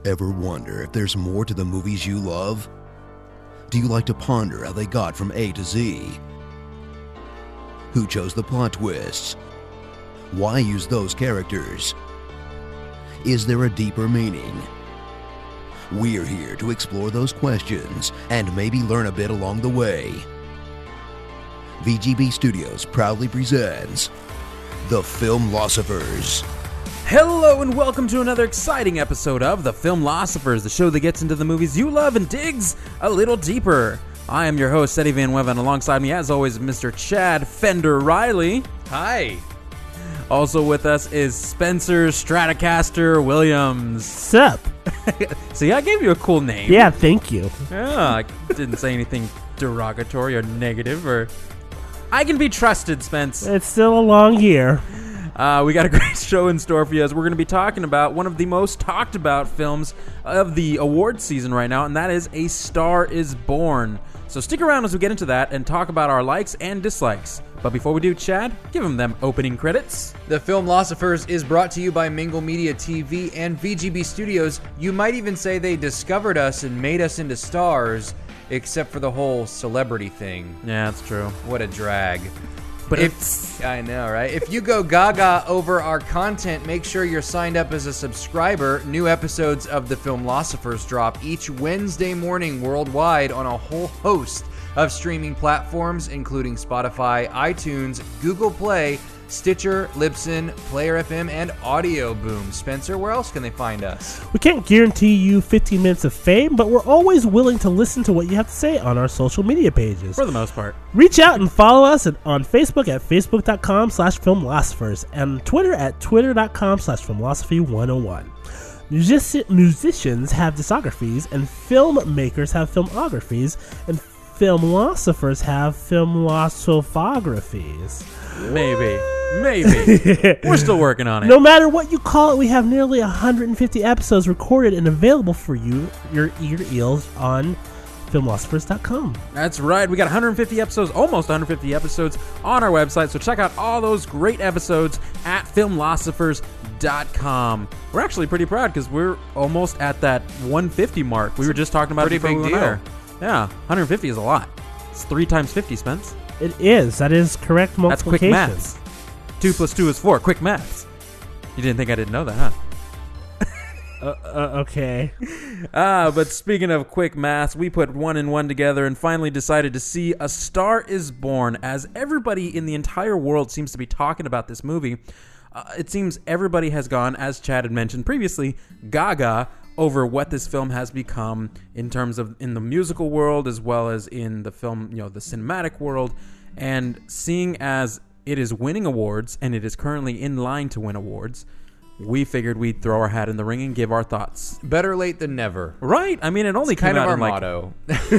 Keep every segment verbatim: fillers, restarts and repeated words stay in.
Ever wonder if there's more to the movies you love? Do you like to ponder how they got from A to Z? Who chose the plot twists? Why use those characters? Is there a deeper meaning? We're here to explore those questions and maybe learn a bit along the way. V G B Studios proudly presents The Filmlosophers. Hello and welcome to another exciting episode of The Filmlosophers, the show that gets into the movies you love and digs a little deeper. I am your host, Eddie Van Weven, and alongside me, as always, Mister Chad Fender Riley. Hi. Also with us is Spencer Stratocaster Williams. Sup? See, I gave you a cool name. Yeah, thank you. Yeah, I didn't say anything derogatory or negative, or... I can be trusted, Spence. It's still a long year. Uh, we got a great show in store for you as we're going to be talking about one of the most talked about films of the awards season right now, and that is A Star is Born. So stick around as we get into that and talk about our likes and dislikes. But before we do, Chad, give them them opening credits. The Filmlosophers is brought to you by Mingle Media T V and V G B Studios. You might even say they discovered us and made us into stars, except for the whole celebrity thing. Yeah, that's true. What a drag. But if, it's... I know, right? If you go gaga over our content, make sure you're signed up as a subscriber. New episodes of The Filmlosophers drop each Wednesday morning worldwide on a whole host of streaming platforms, including Spotify, iTunes, Google Play, Stitcher, Libsyn, Player F M, and Audio Boom. Spencer, where else can they find us? We can't guarantee you fifteen minutes of fame, but we're always willing to listen to what you have to say on our social media pages. For the most part. Reach out and follow us at, on Facebook at facebook.com slash filmlosophers and Twitter at twitter.com slash filmlosophy101. Music- musicians have discographies, and filmmakers have filmographies, and filmlosophers have filmlosophographies. Maybe. Maybe. We're still working on it. No matter what you call it, we have nearly one hundred fifty episodes recorded and available for you, your ear eels, on filmlosophers dot com. That's right. We got one hundred fifty episodes, almost one hundred fifty episodes on our website. So check out all those great episodes at filmlosophers dot com. We're actually pretty proud because we're almost at that one hundred fifty mark. We were just talking about pretty it before big we went deal. there. Yeah, one hundred fifty is a lot. It's three times fifty, Spence. It is. That is correct That's quick multiplication. maths. Two plus two is four. Quick maths. You didn't think I didn't know that, huh? uh, uh, okay. Ah, but speaking of quick maths, we put one and one together and finally decided to see A Star is Born. As everybody in the entire world seems to be talking about this movie, uh, it seems everybody has gone, as Chad had mentioned previously, gaga over what this film has become in terms of in the musical world as well as in the film, you know, the cinematic world. And seeing as it is winning awards and it is currently in line to win awards, we figured we'd throw our hat in the ring and give our thoughts. Better late than never. Right? I mean, it only It's came kind of out our in like... motto.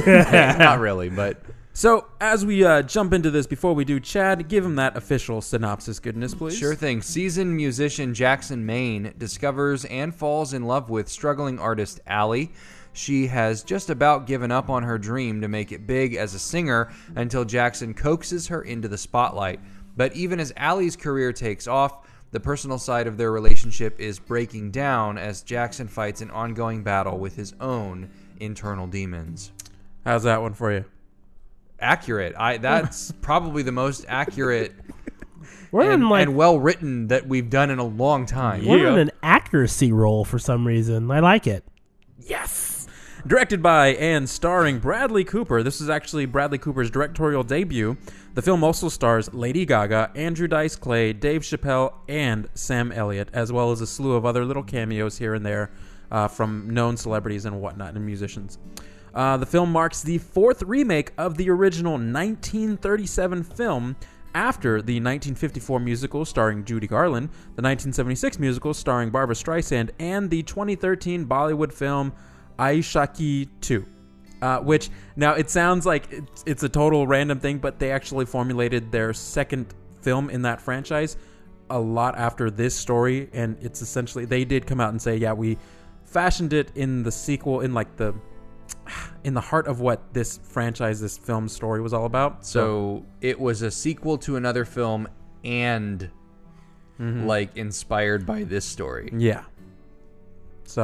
Not really, but... So, as we uh, jump into this, before we do, Chad, give him that official synopsis goodness, please. Sure thing. Seasoned musician Jackson Maine discovers and falls in love with struggling artist Allie. She has just about given up on her dream to make it big as a singer until Jackson coaxes her into the spotlight. But even as Allie's career takes off, the personal side of their relationship is breaking down as Jackson fights an ongoing battle with his own internal demons. How's that one for you? Accurate. I that's probably the most accurate We're and, in like and well written that we've done in a long time. we're Yeah. in an accuracy role for some reason. I like it. Yes! Directed by and starring Bradley Cooper. This is actually Bradley Cooper's directorial debut. The film also stars Lady Gaga, Andrew Dice Clay, Dave Chappelle, and Sam Elliott, as well as a slew of other little cameos here and there uh, from known celebrities and whatnot and musicians. Uh, the film marks the fourth remake of the original nineteen thirty-seven film after the nineteen fifty-four musical starring Judy Garland, the nineteen seventy-six musical starring Barbra Streisand, and the twenty thirteen Bollywood film Aishaki two. Uh, which, now it sounds like it's, it's a total random thing, but they actually formulated their second film in that franchise a lot after this story, and it's essentially, they did come out and say, yeah, we fashioned it in the sequel, in like the in the heart of what this franchise, this film story was all about. So it was a sequel to another film and mm-hmm. like inspired by this story. Yeah. So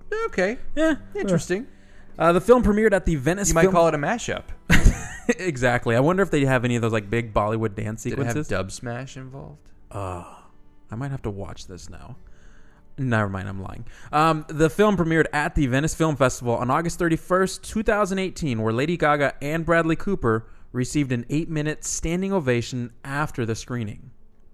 Okay. Yeah. Interesting. Uh, the film premiered at the Venice You might Film... call it a mashup. Exactly. I wonder if they have any of those like big Bollywood dance Did it sequences. have Dub Smash involved? Uh, I might have to watch this now. Never mind, I'm lying. Um, the film premiered at the Venice Film Festival on August thirty-first, twenty eighteen, where Lady Gaga and Bradley Cooper received an eight-minute standing ovation after the screening.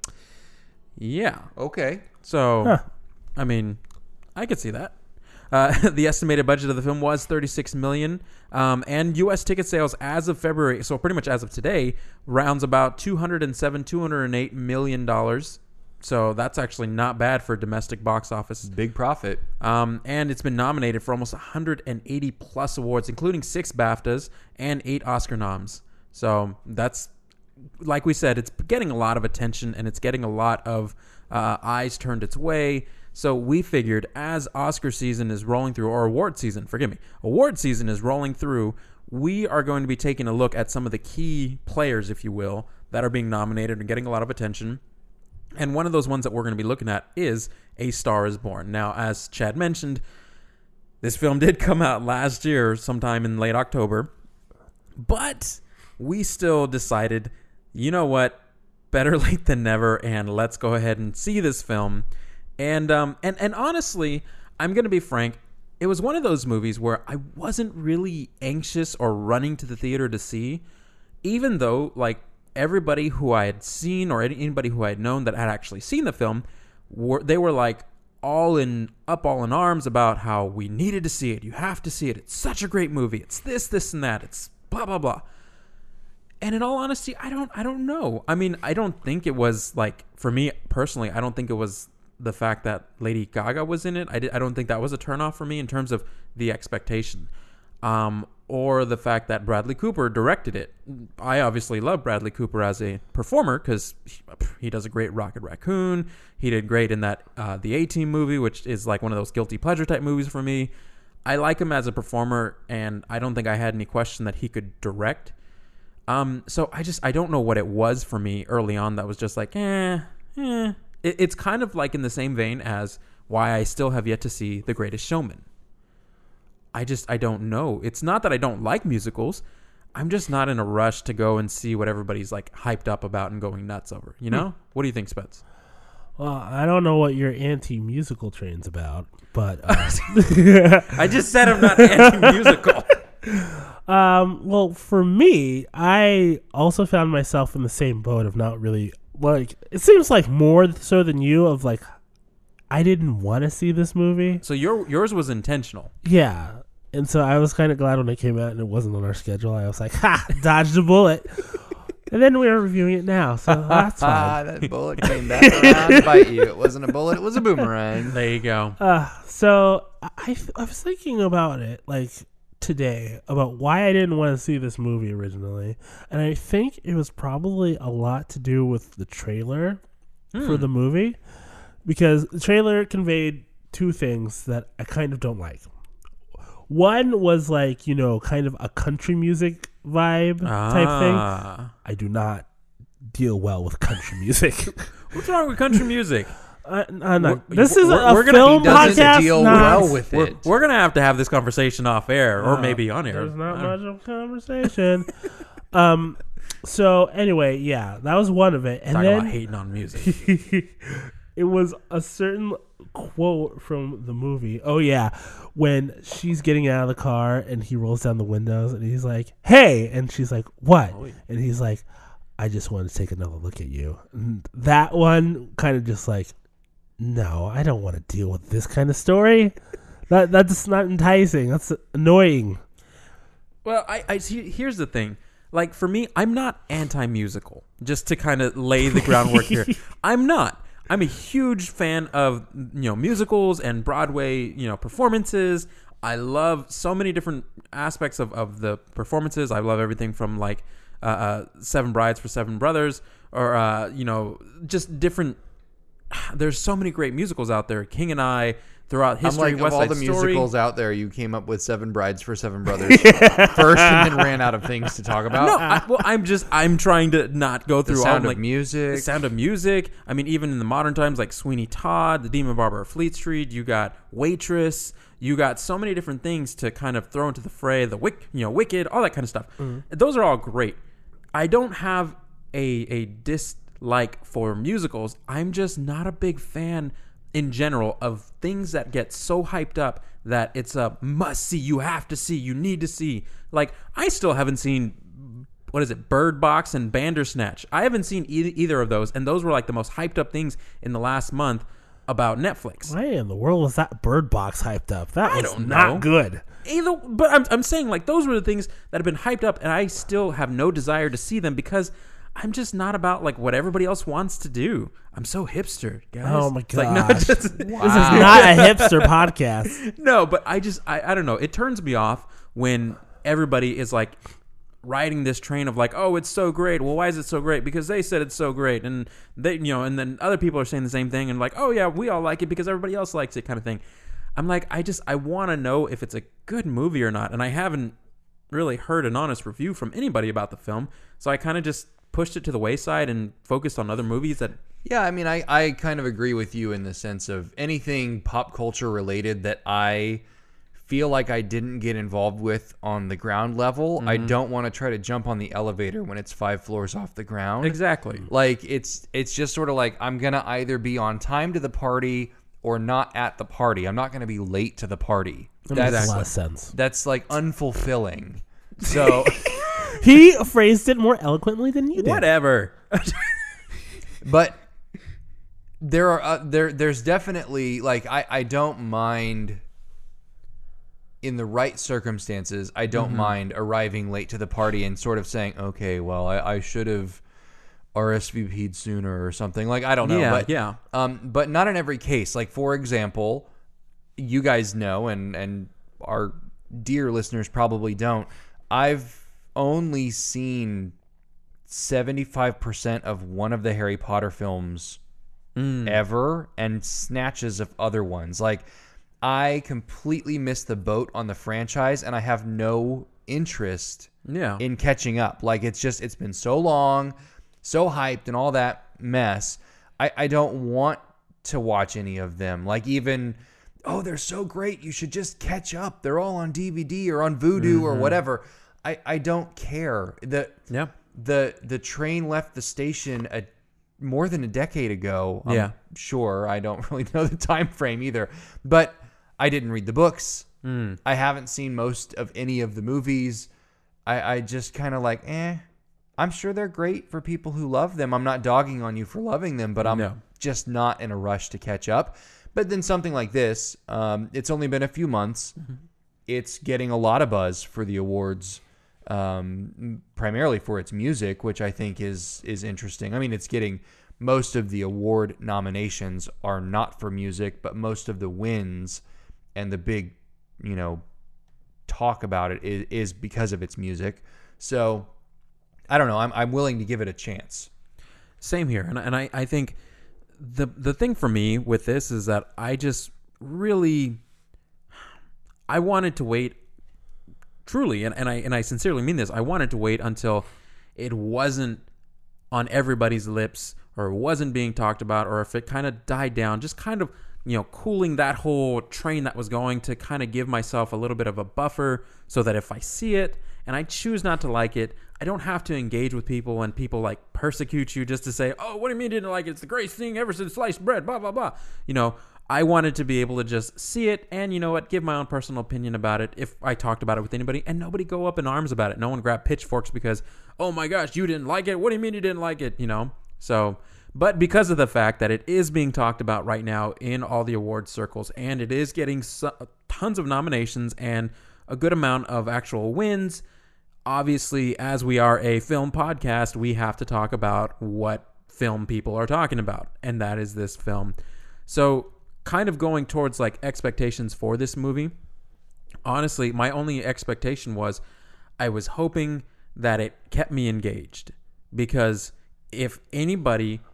Yeah. Okay. So, Huh. I mean, I could see that. Uh, the estimated budget of the film was thirty-six million dollars, um, and U S ticket sales as of February, so pretty much as of today, rounds about two hundred seven, two hundred eight million dollars. So that's actually not bad for domestic box office. Big profit. Um, and it's been nominated for almost one hundred eighty plus awards, including six BAFTAs and eight Oscar noms. So that's, like we said, it's getting a lot of attention and it's getting a lot of uh, eyes turned its way. So we figured as Oscar season is rolling through, or award season, forgive me, award season is rolling through, we are going to be taking a look at some of the key players, if you will, that are being nominated and getting a lot of attention. And one of those ones that we're going to be looking at is A Star is Born. Now, as Chad mentioned, this film did come out last year, sometime in late October. But we still decided, you know what, better late than never, and let's go ahead and see this film. And um and, and honestly, I'm going to be frank, it was one of those movies where I wasn't really anxious or running to the theater to see, even though, like, everybody who I had seen or anybody who I had known that had actually seen the film, were they were like all in up all in arms about how we needed to see it. You have to see it. It's such a great movie. It's this, this, and that. It's blah blah blah. And in all honesty, I don't I don't know. I mean, I don't think it was like, for me personally, I don't think it was the fact that Lady Gaga was in it. I did, I don't think that was a turnoff for me in terms of the expectation. Um, or the fact that Bradley Cooper directed it. I obviously love Bradley Cooper as a performer because he, he does a great Rocket Raccoon. He did great in that uh, the A-Team movie, which is like one of those guilty pleasure type movies for me. I like him as a performer, and I don't think I had any question that he could direct. Um, so I just I don't know what it was for me early on that was just like, eh, eh. It, it's kind of like in the same vein as why I still have yet to see The Greatest Showman. I just, I don't know. It's not that I don't like musicals. I'm just not in a rush to go and see what everybody's like hyped up about and going nuts over. You know? Hmm. What do you think, Spence? Well, I don't know what your anti-musical train's about, but uh, I just said I'm not anti-musical. um, well, for me, I also found myself in the same boat of not really like. It seems like more so than you of like, I didn't want to see this movie. So your yours was intentional. Yeah. And so I was kind of glad when it came out and it wasn't on our schedule. I was like, ha, dodged a bullet. And then we are reviewing it now, so that's fine. That bullet came back around to bite you. It wasn't a bullet, it was a boomerang. There you go. Uh, so I, I was thinking about it, like, today, about why I didn't want to see this movie originally. And I think it was probably a lot to do with the trailer hmm. for the movie. Because the trailer conveyed two things that I kind of don't like. One was like, you know, kind of a country music vibe ah. type thing. I do not deal well with country music. What's wrong with country music? Uh, uh, no. We're, this is we're, a we're film gonna, he podcast. Deal not, well with we're, it. We're gonna have to have this conversation off air, or uh, maybe on air. There's not much of a conversation. um. So anyway, yeah, that was one of it, and Talk then about hating on music. It was a certain quote from the movie. Oh, yeah. When she's getting out of the car and he rolls down the windows and he's like, hey. And she's like, what? Oh, yeah. And he's like, I just want to take another look at you. And that one kind of just like, no, I don't want to deal with this kind of story. That That's not enticing. That's annoying. Well, I, I here's the thing. Like, for me, I'm not anti-musical. Just to kind of lay the groundwork here. I'm not. I'm a huge fan of, you know, musicals and Broadway, you know, performances. I love so many different aspects of, of the performances. I love everything from like uh, uh, Seven Brides for Seven Brothers, or uh, you know, just different. There's so many great musicals out there. King and I, throughout history. I'm like, West of all Side the Story. musicals out there, you came up with Seven Brides for Seven Brothers first, and then ran out of things to talk about. No, I, well, I'm just I'm trying to not go the through Sound all of like Music. The Sound of Music. I mean, even in the modern times, like Sweeney Todd, The Demon Barber of Fleet Street. You got Waitress. You got so many different things to kind of throw into the fray. The Wick, you know, Wicked, all that kind of stuff. Mm. Those are all great. I don't have a a dislike for musicals. I'm just not a big fan in general of things that get so hyped up that it's a must see, you have to see, you need to see. Like, I still haven't seen, what is it, Bird Box and Bandersnatch. I haven't seen e- either of those, and those were like the most hyped up things in the last month about Netflix. Why in the world was that Bird Box hyped up? That I was don't not know. good. Either, but I'm, I'm saying, like, those were the things that have been hyped up, and I still have no desire to see them because I'm just not about like what everybody else wants to do. I'm so hipster, guys. Oh my It's like, no, gosh. just- This is not a hipster podcast. no, but I just I, I don't know. It turns me off when everybody is like riding this train of like, oh, it's so great. Well, why is it so great? Because they said it's so great, and they, you know, and then other people are saying the same thing, and like, oh yeah, we all like it because everybody else likes it, kind of thing. I'm like, I just I want to know if it's a good movie or not, and I haven't really heard an honest review from anybody about the film, so I kind of just pushed it to the wayside and focused on other movies that. Yeah, I mean, I, I kind of agree with you in the sense of anything pop culture related that I feel like I didn't get involved with on the ground level. Mm-hmm. I don't want to try to jump on the elevator when it's five floors off the ground. Exactly. Like, it's it's just sort of like I'm going to either be on time to the party or not at the party. I'm not going to be late to the party. That That's, makes a lot of sense. That's like unfulfilling. So... He phrased it more eloquently than you did. Whatever. But there are uh, there there's definitely like I, I don't mind in the right circumstances. I don't mm-hmm. mind arriving late to the party and sort of saying, okay, well, I, I should have R S V P'd sooner or something. Like, I don't know. Yeah, but, yeah. Um, but not in every case. Like, for example, you guys know, and, and our dear listeners probably don't, I've only seen seventy-five percent of one of the Harry Potter films mm. ever, and snatches of other ones. Like, I completely missed the boat on the franchise, and I have no interest yeah. in catching up. Like, it's just, it's been so long, so hyped, and all that mess. I, I don't want to watch any of them. Like, even, oh, they're so great, you should just catch up. They're all on D V D or on Vudu mm-hmm. or whatever. I, I don't care. The yeah. the the train left the station a, more than a decade ago. I'm yeah. sure. I don't really know the time frame either. But I didn't read the books. Mm. I haven't seen most of any of the movies. I, I just kind of like, eh. I'm sure they're great for people who love them. I'm not dogging on you for loving them, but I'm no. just not in a rush to catch up. But then something like this, um, it's only been a few months. Mm-hmm. It's getting a lot of buzz for the awards. Um, primarily for its music, which I think is is interesting. I mean, it's getting most of the award nominations are not for music, but most of the wins and the big, you know, talk about it is, is because of its music. So I don't know. I'm I'm willing to give it a chance. Same here, and and I, I think the the thing for me with this is that I just really I wanted to wait. Truly, and, and I and I sincerely mean this, I wanted to wait until it wasn't on everybody's lips or wasn't being talked about, or if it kind of died down, just kind of, you know, cooling that whole train that was going, to kind of give myself a little bit of a buffer so that if I see it and I choose not to like it, I don't have to engage with people and people like persecute you just to say, oh, what do you mean you didn't like it? It's the greatest thing ever since sliced bread, blah, blah, blah. You know, I wanted to be able to just see it and, you know what, give my own personal opinion about it if I talked about it with anybody, and nobody go up in arms about it. No one grab pitchforks because, oh my gosh, you didn't like it. What do you mean you didn't like it? You know? So, but because of the fact that it is being talked about right now in all the awards circles, and it is getting so, tons of nominations and a good amount of actual wins, obviously, as we are a film podcast, we have to talk about what film people are talking about, and that is this film. So, kind of going towards like expectations for this movie, honestly, my only expectation was I was hoping that it kept me engaged, because if anybody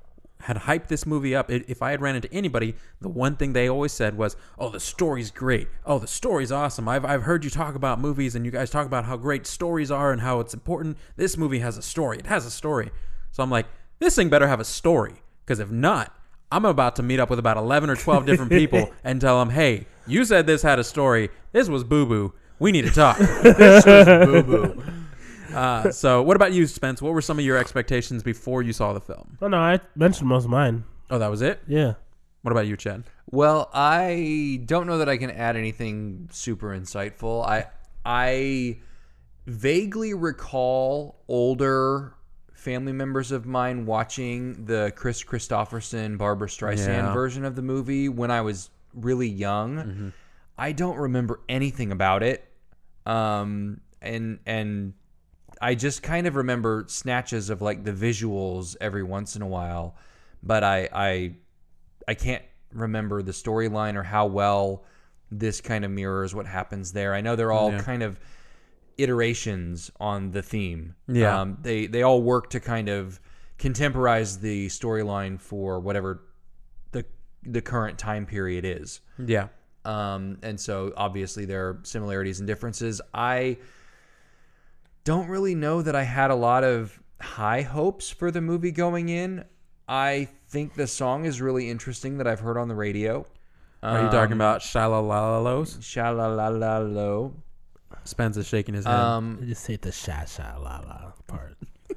had hyped this movie up. It, if I had ran into anybody, the one thing they always said was, "Oh, the story's great. Oh, the story's awesome. I've I've heard you talk about movies, and you guys talk about how great stories are and how it's important. This movie has a story. It has a story." So I'm like, this thing better have a story, because if not, I'm about to meet up with about eleven or twelve different people and tell them, "Hey, you said this had a story. This was boo-boo. We need to talk." This was boo-boo. Uh, so what about you, Spence? What were some of your expectations before you saw the film? Oh no, I mentioned most of mine. Oh, that was it? Yeah. What about you, Chad? Well, I don't know that I can add anything super insightful. I I vaguely recall older family members of mine watching the Chris Christopherson, Barbara Streisand Yeah. version of the movie when I was really young. Mm-hmm. I don't remember anything about it. Um, and and I just kind of remember snatches of like the visuals every once in a while, but I I I can't remember the storyline or how well this kind of mirrors what happens there. I know they're all Yeah. kind of iterations on the theme. Yeah. Um, they they all work to kind of contemporize the storyline for whatever the the current time period is. Yeah. Um, and so obviously there are similarities and differences. I don't really know that I had a lot of high hopes for the movie going in. I think the song is really interesting that I've heard on the radio. Are you talking about Shalalalos? Shalalalo? Spence is shaking his head. I Um, just hate the sha sha la la part.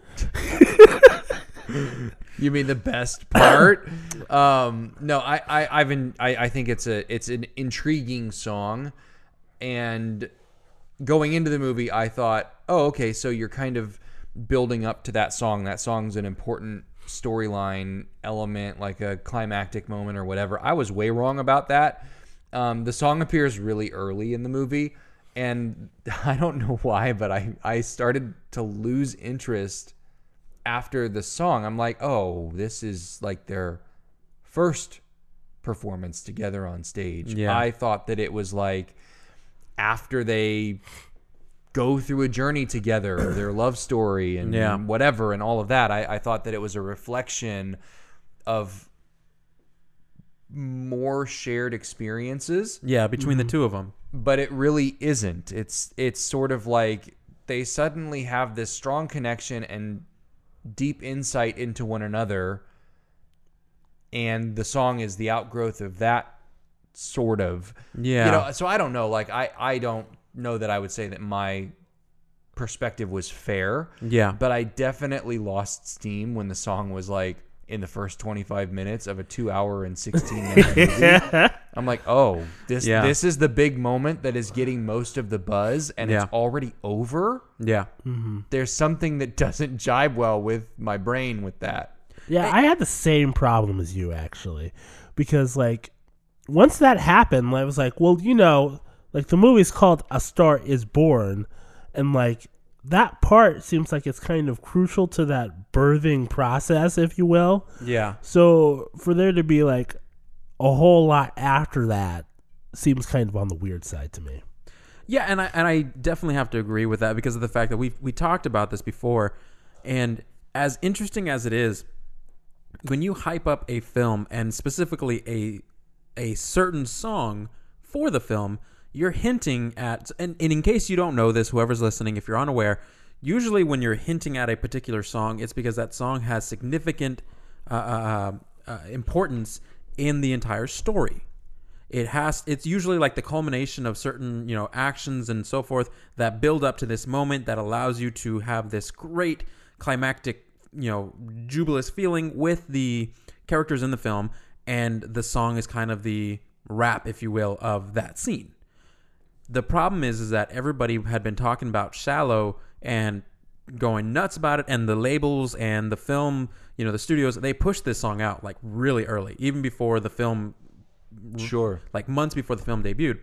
you mean the best part? um, no, I, I, I've been, I, I think it's a, it's an intriguing song, and going into the movie, I thought, oh, okay, so you're kind of building up to that song. That song's an important storyline element, like a climactic moment or whatever. I was way wrong about that. Um, the song appears really early in the movie, and I don't know why, but I, I started to lose interest after the song. I'm like, oh, this is like their first performance together on stage. Yeah. I thought that it was like after they go through a journey together, their love story and Yeah. whatever and all of that. I, I thought that it was a reflection of more shared experiences, yeah, between the two of them. but it really isn't. It's it's sort of like they suddenly have this strong connection and deep insight into one another, and the song is the outgrowth of that, sort of. Yeah. You know, so I don't know. Like I, I don't know that I would say that my perspective was fair. Yeah. But I definitely lost steam when the song was like in the first twenty-five minutes of a two hour and sixteen minute movie. I'm like, oh, this Yeah. this is the big moment that is getting most of the buzz, and Yeah. it's already over. Yeah. There's something that doesn't jibe well with my brain with that. Yeah, I had the same problem as you actually, because like once that happened, I was like, well, you know, like the movie's called A Star Is Born, and like that part seems like it's kind of crucial to that birthing process, if you will. Yeah. So for there to be like a whole lot after that seems kind of on the weird side to me. Yeah, and I and I definitely have to agree with that because of the fact that we we talked about this before, and as interesting as it is, when you hype up a film and specifically a a certain song for the film, you're hinting at, and, and in case you don't know this, whoever's listening, if you're unaware, usually when you're hinting at a particular song, it's because that song has significant uh, uh, uh, importance in the entire story. It has, it's usually like the culmination of certain, you know, actions and so forth that build up to this moment that allows you to have this great climactic, you know, jubilous feeling with the characters in the film, and the song is kind of the wrap, if you will, of that scene. The problem is, is that everybody had been talking about Shallow and going nuts about it, and the labels and the film, you know, the studios, they pushed this song out like really early, even before the film, Sure. like months before the film debuted.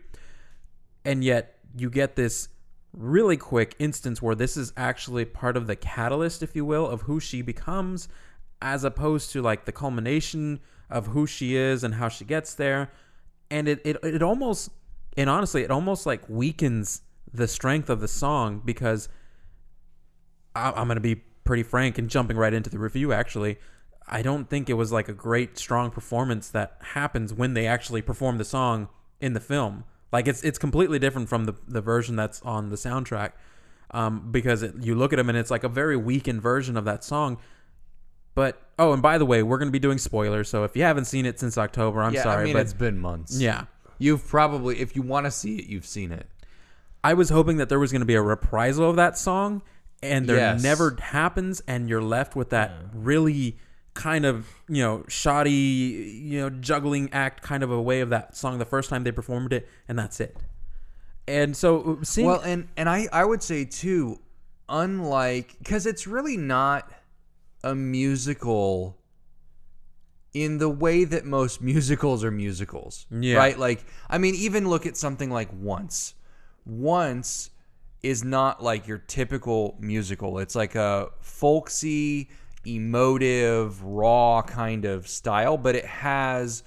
And yet you get this really quick instance where this is actually part of the catalyst, if you will, of who she becomes, as opposed to like the culmination of who she is and how she gets there. And it, it, it almost, and honestly, it almost like weakens the strength of the song, because I, I'm going to be pretty frank and jumping right into the review, actually. I don't think it was like a great, strong performance that happens when they actually perform the song in the film. Like it's it's completely different from the the version that's on the soundtrack, um, because it, you look at them and it's like a very weakened version of that song. But oh, and by the way, we're going to be doing spoilers, so if you haven't seen it since October, I'm yeah, sorry. I mean, but it's been months. Yeah. You've probably, if you want to see it, you've seen it. I was hoping that there was going to be a reprisal of that song, and there Yes. never happens, and you're left with that really kind of, you know, shoddy, you know, juggling act kind of a way of that song the first time they performed it, and that's it. And so seeing... Well, and, and I, I would say, too, unlike... Because it's really not a musical in the way that most musicals are musicals. Yeah. Right? Like, I mean, even look at something like Once. Once is not like your typical musical. It's like a folksy, emotive, raw kind of style, but it has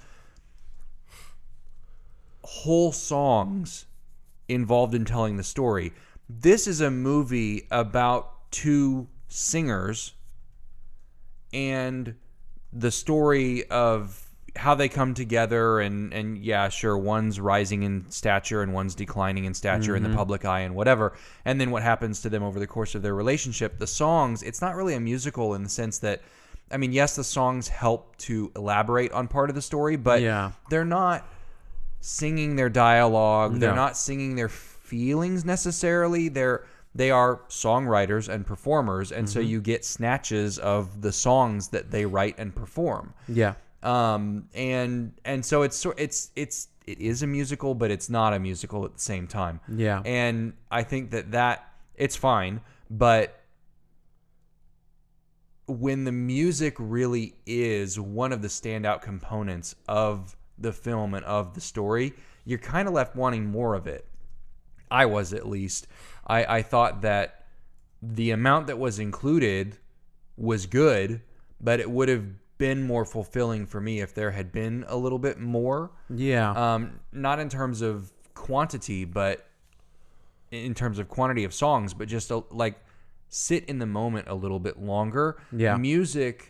whole songs involved in telling the story. This is a movie about two singers and the story of how they come together, and, and yeah, sure, one's rising in stature and one's declining in stature Mm-hmm. in the public eye and whatever, and then what happens to them over the course of their relationship. The songs, it's not really a musical in the sense that, I mean, yes, the songs help to elaborate on part of the story, but Yeah. they're not singing their dialogue. They're No. not singing their feelings necessarily. They're they are songwriters and performers, and so you get snatches of the songs that they write and perform. Yeah. Um, and and so it's sor- it's it's it is a musical, but it's not a musical at the same time. Yeah. And I think that that it's fine, but when the music really is one of the standout components of the film and of the story, you're kind of left wanting more of it. I was, at least. I, I thought that the amount that was included was good, but it would have been more fulfilling for me if there had been a little bit more. Yeah. Um, not in terms of quantity, but in terms of quantity of songs, but just a, like sit in the moment a little bit longer. Yeah. Music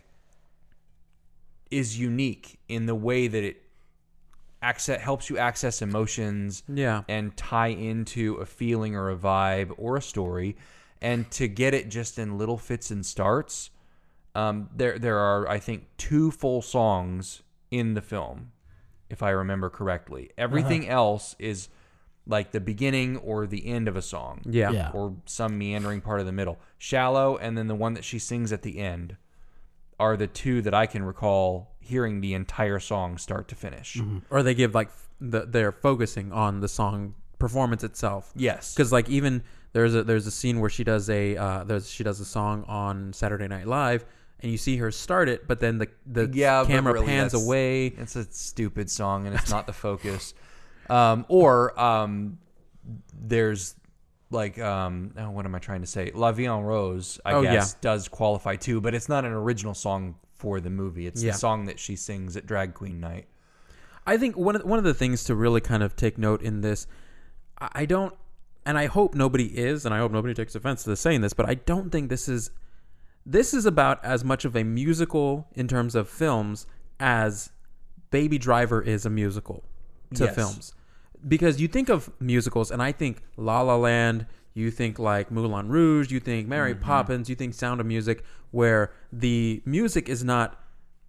is unique in the way that it access, helps you access emotions Yeah. and tie into a feeling or a vibe or a story. And to get it just in little fits and starts, um, there there are, I think, two full songs in the film, if I remember correctly. Everything else is like the beginning or the end of a song. Yeah. Yeah. Or some meandering part of the middle. Shallow, and then the one that she sings at the end are the two that I can recall hearing the entire song start to finish. Or they give like f- the, they're focusing on the song performance itself. Yes. Because like even there's a there's a scene where she does a uh, there's she does a song on Saturday Night Live, and you see her start it, but then the the Yeah, but camera really, pans that's- away. It's a stupid song, and it's not the focus. Um, or um, there's like, um, oh, what am I trying to say? La Vie en Rose, I Oh, guess, yeah. does qualify too, but it's not an original song for the movie. It's Yeah. the song that she sings at Drag Queen Night. I think one of one of the things to really kind of take note in this, I I don't, and I hope nobody is, and I hope nobody takes offense to saying this, but I don't think this is this is about as much of a musical in terms of films as Baby Driver is a musical to Yes. films. Because you think of musicals, and I think La La Land, you think like Moulin Rouge, you think Mary Poppins, you think Sound of Music, where the music is not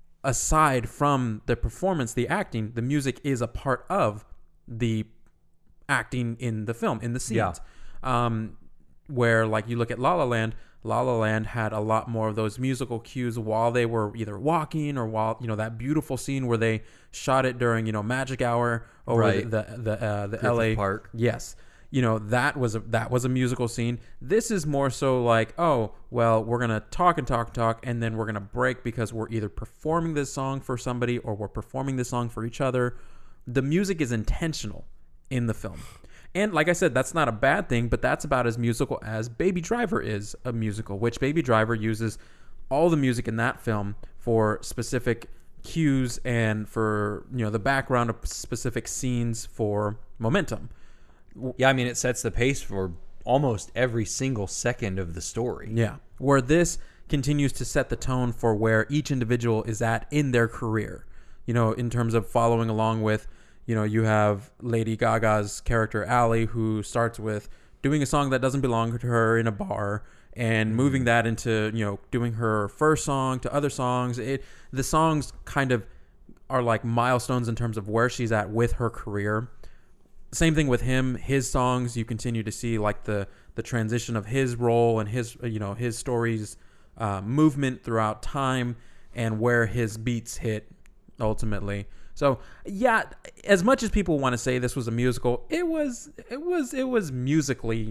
aside from the performance, the acting, the music is a part of the acting in the film, in the scenes. Yeah. Um, where like you look at La La Land, La La Land had a lot more of those musical cues while they were either walking or while, you know, that beautiful scene where they shot it during, you know, Magic Hour over Right. the the the, uh, the L A Park. Yes. You know, that was a that was a musical scene. This is more so like, oh, well, we're going to talk and talk and talk, and then we're going to break because we're either performing this song for somebody or we're performing this song for each other. The music is intentional in the film. And like I said, that's not a bad thing, but that's about as musical as Baby Driver is a musical, which Baby Driver uses all the music in that film for specific cues and for, you know, the background of specific scenes for momentum. Yeah, I mean, it sets the pace for almost every single second of the story. Yeah. Where this, continues to set the tone for where each individual is at in their career. You know, in terms of following along with, you know, you have Lady Gaga's character Ally, who starts with doing a song that doesn't belong to her in a bar and moving that into, you know, doing her first song to other songs. It the songs kind of are like milestones in terms of where she's at with her career. Same thing with him. His songs, you continue to see like the the transition of his role and his, you know, his stories, uh, movement throughout time and where his beats hit ultimately. So yeah, as much as people want to say this was a musical, it was it was it was musically,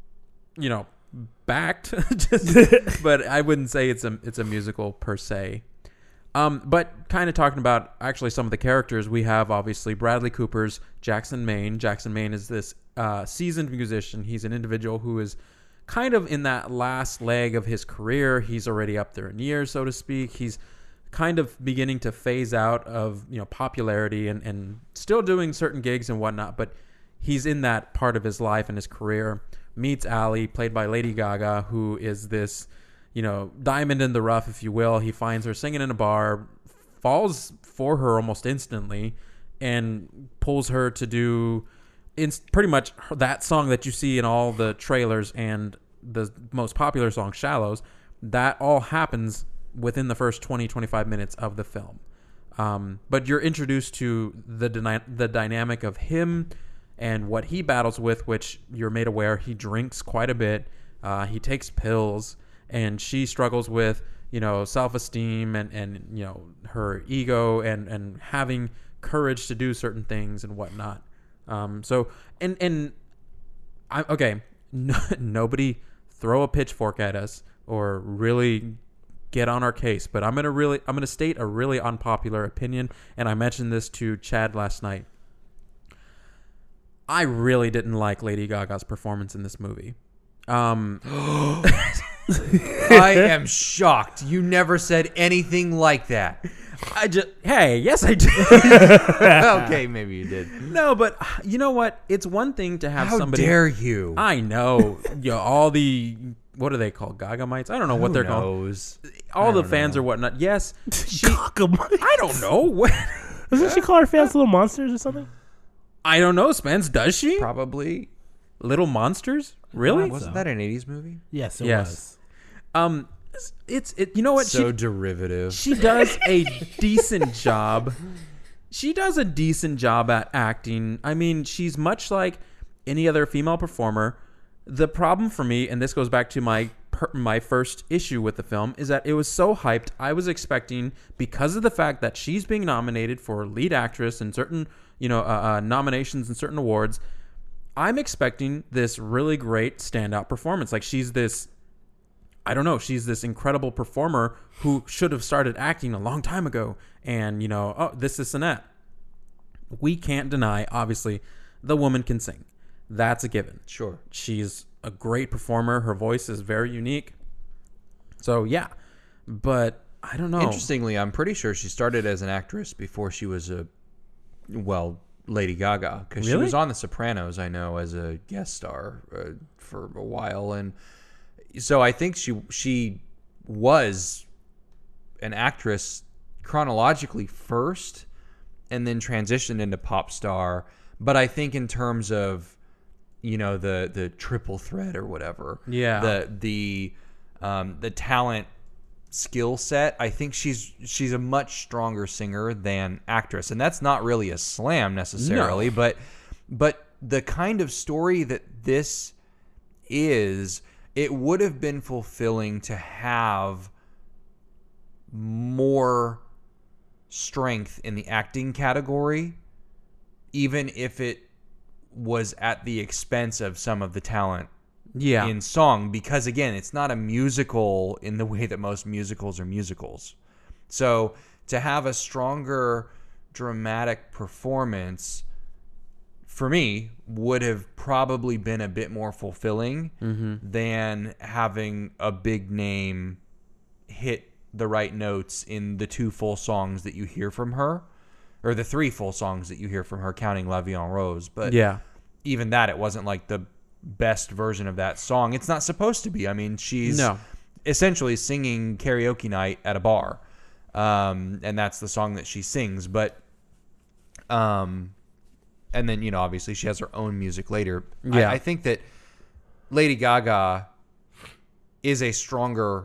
you know, backed. Just, but I wouldn't say it's a it's a musical per se. Um, but kind of talking about actually some of the characters, we have obviously Bradley Cooper's Jackson Maine. Jackson Maine is this uh, seasoned musician. He's an individual who is kind of in that last leg of his career. He's already up there in years, so to speak. He's kind of beginning to phase out of, you know, popularity and, and still doing certain gigs and whatnot, but he's in that part of his life and his career. Meets Ally, played by Lady Gaga, who is this, you know, diamond in the rough, if you will. He finds her singing in a bar, falls for her almost instantly, and pulls her to do in pretty much that song that you see in all the trailers and the most popular song, Shallows. That all happens within the first twenty, twenty-five minutes of the film. Um, but you're introduced to the dyna- the dynamic of him and what he battles with, which you're made aware he drinks quite a bit. Uh, he takes pills, and she struggles with, you know, self-esteem and, and you know, her ego and, and having courage to do certain things and whatnot. Um, so, and, and I, okay, no, nobody throw a pitchfork at us or really get on our case, but I'm gonna really I'm gonna state a really unpopular opinion, and I mentioned this to Chad last night. I really didn't like Lady Gaga's performance in this movie. Um, I am shocked. You never said anything like that. I just hey, yes I did. Okay, maybe you did. No, but you know what? It's one thing to have How somebody. dare you? I know, you know, all the. What are they called? Gagamites? I don't know what Who they're knows? called. All I the don't fans know. or whatnot. Yes. She, Gagamites? I don't know. What? Doesn't she call her fans little monsters or something? I don't know, Spence. Does she? Probably. Little Monsters? Really? Wasn't so. that an eighties movie? Yes, it Yes. was. Um, it's it. You know what? So she derivative. she does a decent job. She does a decent job at acting. I mean, she's much like any other female performer. The problem for me, and this goes back to my per, my first issue with the film, is that it was so hyped. I was expecting, because of the fact that she's being nominated for lead actress in certain, you know, uh, uh, nominations and certain awards, I'm expecting this really great standout performance. Like she's this, I don't know, she's this incredible performer who should have started acting a long time ago. And, you know, oh, this, this, and that. We can't deny, obviously, the woman can sing. That's a given. Sure. She's a great performer. Her voice is very unique. So, yeah. But I don't know. Interestingly, I'm pretty sure she started as an actress before she was a, well, Lady Gaga. Because she Really? was on The Sopranos, I know, as a guest star uh, for a while. And so I think she she was an actress chronologically first and then transitioned into pop star. But I think in terms of, you know, the the triple threat or whatever, Yeah. the the um, the talent skill set, I think she's she's a much stronger singer than actress, and that's not really a slam necessarily, No. but but the kind of story that this is, it would have been fulfilling to have more strength in the acting category, even if it was at the expense of some of the talent yeah. in song, because again, it's not a musical in the way that most musicals are musicals. So to have a stronger dramatic performance, for me, would have probably been a bit more fulfilling Mm-hmm. than having a big name hit the right notes in the two full songs that you hear from her, or the three full songs that you hear from her, counting La Vie en Rose. But Yeah. even that, it wasn't like the best version of that song. It's not supposed to be. I mean, she's No. essentially singing karaoke night at a bar. Um, and that's the song that she sings. But, um, and then, you know, obviously she has her own music later. Yeah. I, I think that Lady Gaga is a stronger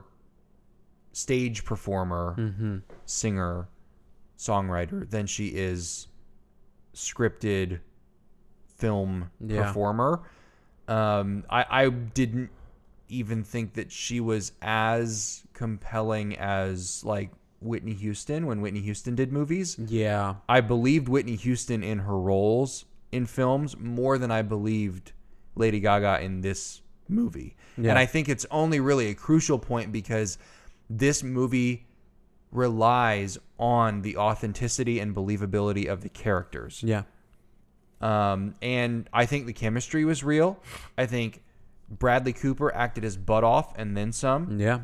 stage performer, Mm-hmm. singer, songwriter than she is scripted film Yeah. performer. Um, I, I didn't even think that she was as compelling as like Whitney Houston when Whitney Houston did movies. Yeah. I believed Whitney Houston in her roles in films more than I believed Lady Gaga in this movie. Yeah. And I think it's only really a crucial point because this movie relies on the authenticity and believability of the characters. Yeah. Um, and I think the chemistry was real. I think Bradley Cooper acted his butt off and then some. Yeah.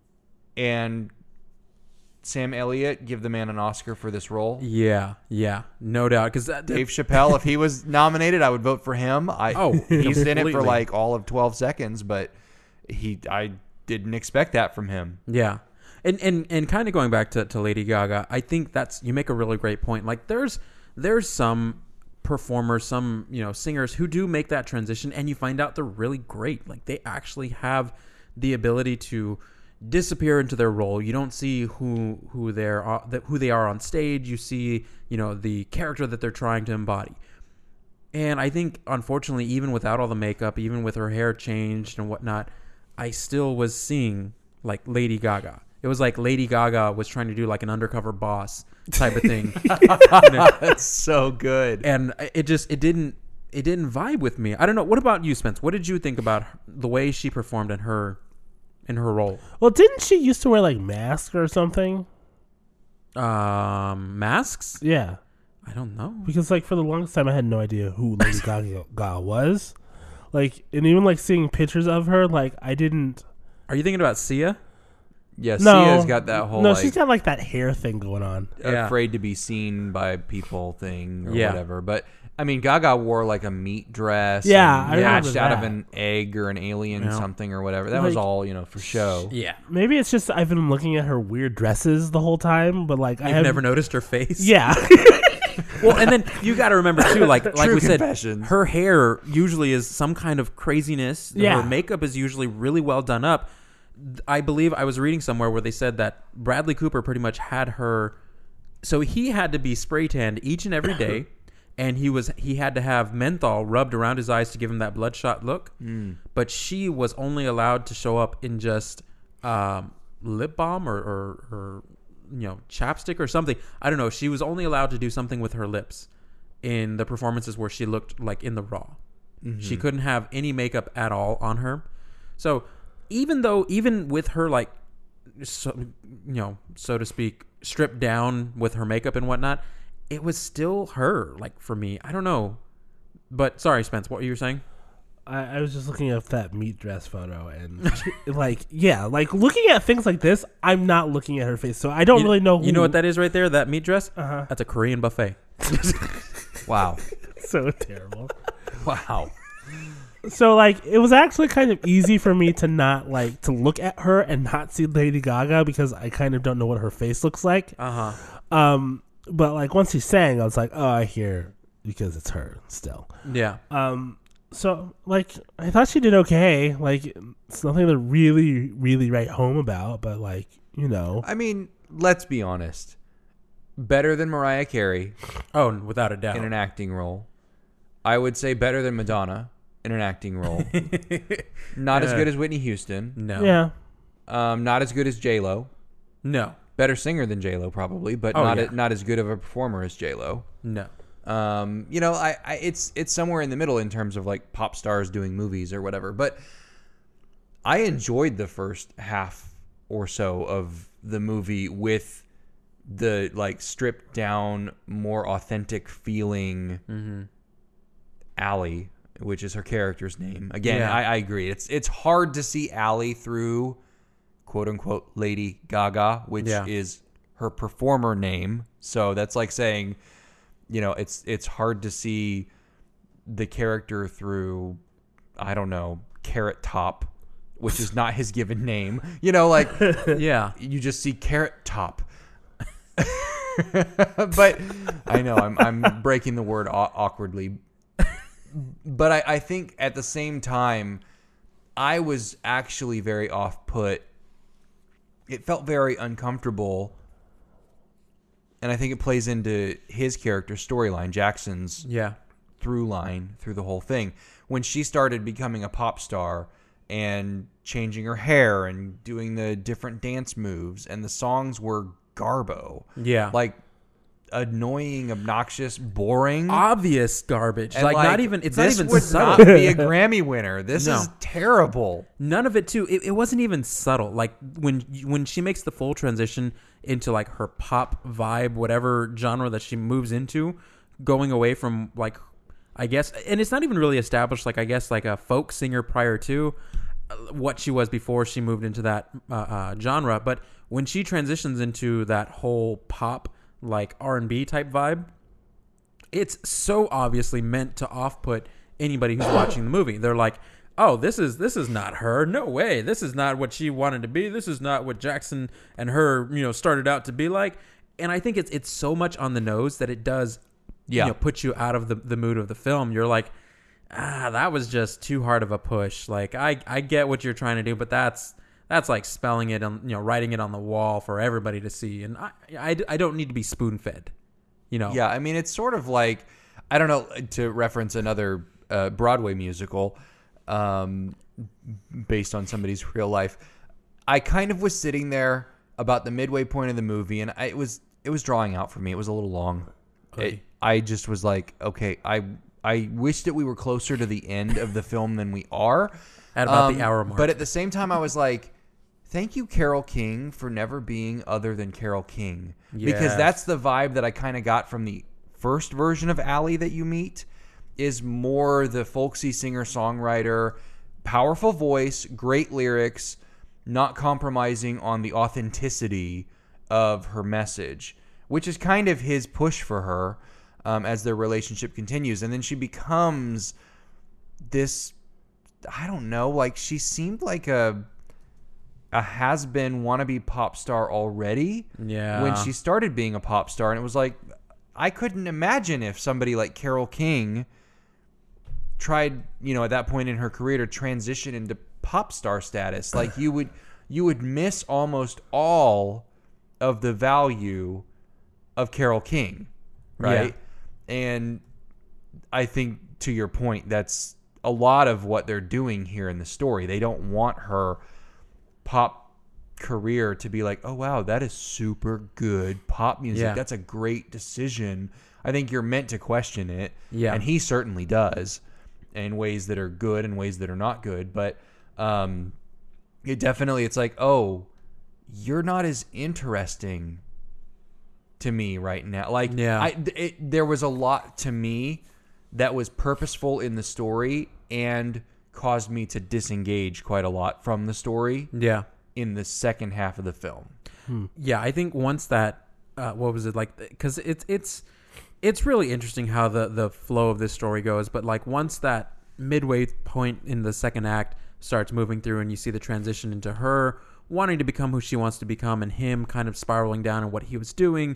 And Sam Elliott, give the man an Oscar for this role. Yeah. Yeah. No doubt. Because Dave Chappelle, if he was nominated, I would vote for him. I, Oh, he's in it completely. for like all of twelve seconds, but he, I didn't expect that from him. Yeah. And and, and kind of going back to, to Lady Gaga, I think that's, you make a really great point. Like there's there's some performers, some, you know, singers who do make that transition and you find out they're really great. Like they actually have the ability to disappear into their role. You don't see who who they're uh, who they are on stage. You see, you know, the character that they're trying to embody. And I think, unfortunately, even without all the makeup, even with her hair changed and whatnot, I still was seeing like Lady Gaga. It was like Lady Gaga was trying to do like an undercover boss type of thing. You know? That's so good. And it just it didn't it didn't vibe with me. I don't know. What about you, Spence? What did you think about the way she performed in her in her role? Well, didn't she used to wear like masks or something? Um, masks? Yeah, I don't know. because like for the longest time I had no idea who Lady Gaga Gaga was. Like, and even like seeing pictures of her, like I didn't. Are you thinking about Sia? Yeah, No, Sia's got that whole no, like, she's got like that hair thing going on. Yeah. afraid to be seen by people thing or Yeah. whatever. But I mean, Gaga wore like a meat dress. Yeah, and I remember hatched out of that. an egg or an alien Yeah. something or whatever. That was Like- all, you know, for show. Yeah. Maybe it's just I've been looking at her weird dresses the whole time, but like I You've have never noticed her face? Yeah, Well, and then you got to remember too, like like True we said, confessions. her hair usually is some kind of craziness. Yeah. Her makeup is usually really well done up. I believe I was reading somewhere where they said that Bradley Cooper pretty much had her, so he had to be spray tanned each and every day, and he was he had to have menthol rubbed around his eyes to give him that bloodshot look. Mm. But she was only allowed to show up in just um, lip balm or, or, or you know chapstick or something. I don't know. She was only allowed to do something with her lips in the performances where she looked like in the raw. Mm-hmm. She couldn't have any makeup at all on her. So even though, even with her like, so, you know, so to speak, stripped down with her makeup and whatnot, it was still her. Like for me, I don't know. But sorry, Spence, what were you saying? I, I was just looking at that meat dress photo and like yeah, like looking at things like this, I'm not looking at her face, so I don't you, really know. Who, You know what that is right there? That meat dress? Uh-huh. That's a Korean buffet. Wow. So terrible. Wow. So like it was actually kind of easy for me to not like to look at her and not see Lady Gaga because I kind of don't know what her face looks like. Uh huh. Um, but like once she sang, I was like, oh, I hear because it's her still. Yeah. Um, so like I thought she did okay. Like it's nothing to really, really write home about, but like you know, I mean, let's be honest. Better than Mariah Carey Oh, without a doubt. in an acting role. I would say better than Madonna in an acting role. Not as Uh, good as Whitney Houston. no. yeah. Um, not as good as J-Lo. No. Better singer than J-Lo probably, but Oh, not yeah. a, not as good of a performer as J-Lo. No. Um, you know, I, I it's it's somewhere in the middle in terms of like pop stars doing movies or whatever. But I enjoyed the first half or so of the movie with the like stripped down, more authentic feeling Mm-hmm. Allie, which is her character's name. Again, Yeah. I, I agree. It's it's hard to see Allie through quote unquote Lady Gaga, which Yeah. is her performer name. So that's like saying, you know, it's it's hard to see the character through, I don't know, Carrot Top which is not his given name. You know, like Yeah. you just see Carrot Top. But I know I'm I'm breaking the word aw- awkwardly. But I, I think at the same time, I was actually very off-put. It felt very uncomfortable. And I think it plays into his character storyline, Jackson's Yeah. through line through the whole thing. When she started becoming a pop star and changing her hair and doing the different dance moves, and the songs were garbo. Yeah. Like annoying, obnoxious, boring. Obvious garbage. And, Like, not even, it's not this even would subtle. not be a Grammy winner. This No. is terrible. None of it too. It, it wasn't even subtle. Like when when she makes the full transition into like her pop vibe, whatever genre that she moves into, going away from like, I guess, and it's not even really established. Like I guess like a folk singer prior to uh, what she was before she moved into that uh, uh, genre. But when she transitions into that whole pop like R and B type vibe, it's so obviously meant to off-put anybody who's watching the movie. They're like, oh, this is this is not her. No way. This is not what she wanted to be. This is not what Jackson and her, you know, started out to be like. And I think it's it's so much on the nose that it does, Yeah. you know, put you out of the, the mood of the film. You're like, ah, that was just too hard of a push. Like, I, I get what you're trying to do, but that's that's like spelling it on, you know, writing it on the wall for everybody to see. And I I, I don't need to be spoon fed, you know. Yeah, I mean, it's sort of like, I don't know, to reference another uh, Broadway musical um, based on somebody's real life. I kind of was sitting there about the midway point of the movie, and I, it was it was drawing out for me. It was a little long. It, I just was like, okay, I I wish that we were closer to the end of the film than we are. At about Um, the hour mark. But at the same time, I was like, thank you, Carole King, for never being other than Carole King. Because Yes. that's the vibe that I kind of got from the first version of Allie that you meet, is more the folksy singer-songwriter, powerful voice, great lyrics, not compromising on the authenticity of her message, which is kind of his push for her um, as their relationship continues. And then she becomes this, I don't know, like she seemed like a a has-been wannabe pop star already Yeah. when she started being a pop star. And it was like, I couldn't imagine if somebody like Carole King tried, you know, at that point in her career to transition into pop star status. Like you would you would miss almost all of the value of Carole King, right? And I think, to your point, that's a lot of what they're doing here in the story. They don't want her pop career to be like, oh wow, that is super good pop music. Yeah. That's a great decision. I think you're meant to question it. Yeah. And he certainly does, in ways that are good and ways that are not good. But um, it definitely, it's like, oh, you're not as interesting to me right now. Like, Yeah. I, it, there was a lot to me that was purposeful in the story and caused me to disengage quite a lot from the story Yeah. in the second half of the film. Yeah, I think once that, uh, what was it like? Because it's it's it's really interesting how the the flow of this story goes. But like once that midway point in the second act starts moving through, and you see the transition into her wanting to become who she wants to become, and him kind of spiraling down in what he was doing,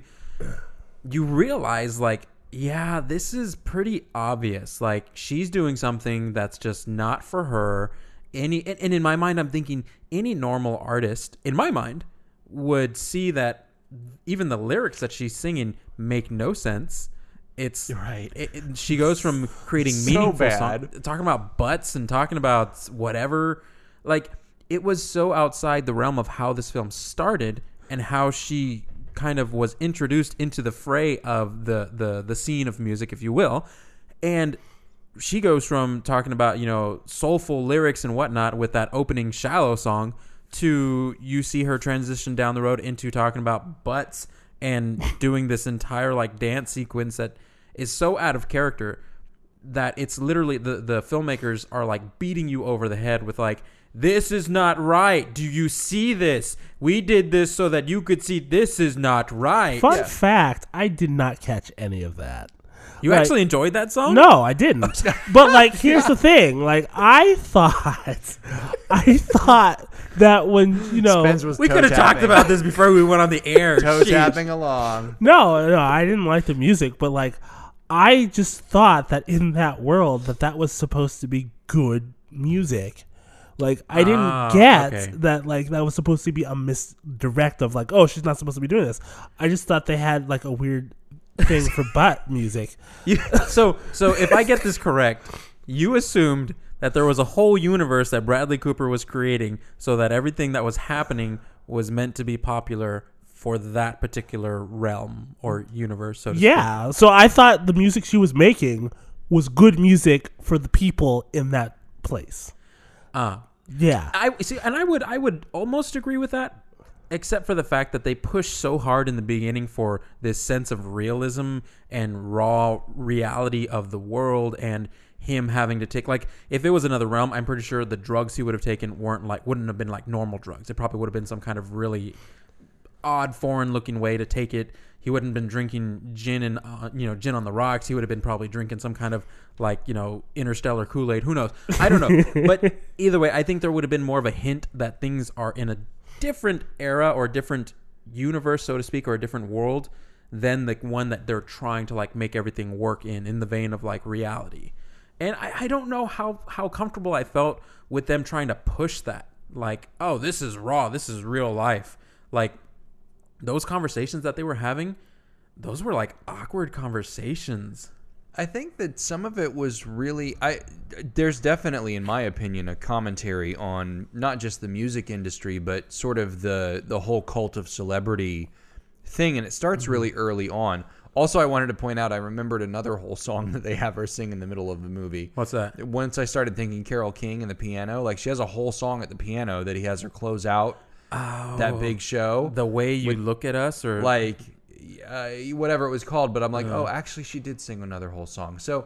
you realize like, yeah, this is pretty obvious. Like she's doing something that's just not for her. Any and, and in my mind, I'm thinking any normal artist, in my mind, would see that even the lyrics that she's singing make no sense. It's Right. It, it- she goes from creating So meaningful bad. songs, talking about butts and talking about whatever. Like it was so outside the realm of how this film started and how she kind of was introduced into the fray of the the the scene of music, if you will, and she goes from talking about, you know, soulful lyrics and whatnot with that opening Shallow song to you see her transition down the road into talking about butts and doing this entire like dance sequence that is so out of character that it's literally the the filmmakers are like beating you over the head with like, this is not right. Do you see this? We did this so that you could see this is not right. Fun Yeah. fact, I did not catch any of that. You Like, actually enjoyed that song? No, I didn't. But like, here's the thing. Like, I thought, I thought that when you know, Spence was We toe could have talked tapping. about this before we went on the air. toe Sheesh. tapping along. no, no, I didn't like the music, but like, I just thought that in that world that that was supposed to be good music. Like, I didn't Ah, get okay. that like that was supposed to be a misdirect of like, oh, she's not supposed to be doing this. I just thought they had like a weird thing for butt music. You, so, so if I get this correct, you assumed that there was a whole universe that Bradley Cooper was creating, so that everything that was happening was meant to be popular for that particular realm or universe. So to speak. Yeah, so I thought the music she was making was good music for the people in that place. Ah. Yeah. I see, and I would I would almost agree with that, except for the fact that they pushed so hard in the beginning for this sense of realism and raw reality of the world, and him having to take, like, if it was another realm, I'm pretty sure the drugs he would have taken weren't like wouldn't have been like normal drugs. It probably would have been some kind of really odd foreign looking way to take it. He wouldn't have been drinking gin and uh, you know gin on the rocks. He would have been probably drinking some kind of like you know interstellar Kool-Aid. Who knows? I don't know. But either way, I think there would have been more of a hint that things are in a different era or different universe, so to speak, or a different world than the one that they're trying to like make everything work in, in the vein of like reality. And I, I don't know how how comfortable I felt with them trying to push that. Like, oh, this is raw. This is real life. Like, those conversations that they were having, those were like awkward conversations. I think that some of it was really I there's definitely, in my opinion, a commentary on not just the music industry but sort of the the whole cult of celebrity thing, and it starts Mm-hmm. really early on. Also, I wanted to point out I remembered another whole song that they have her sing in the middle of the movie. What's that? Once I started thinking Carole King and the piano, like she has a whole song at the piano that he has her close out Oh, that big show. The Way You Look at Us, or like uh, whatever it was called, but I'm like, oh, actually, she did sing another whole song. So,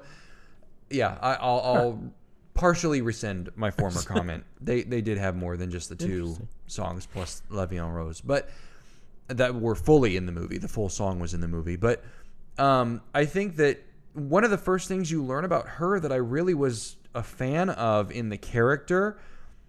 yeah, I, I'll, I'll partially rescind my former comment. They they did have more than just the two songs plus La Vie en Rose, but that were fully in the movie. The full song was in the movie. But um, I think that one of the first things you learn about her that I really was a fan of in the character,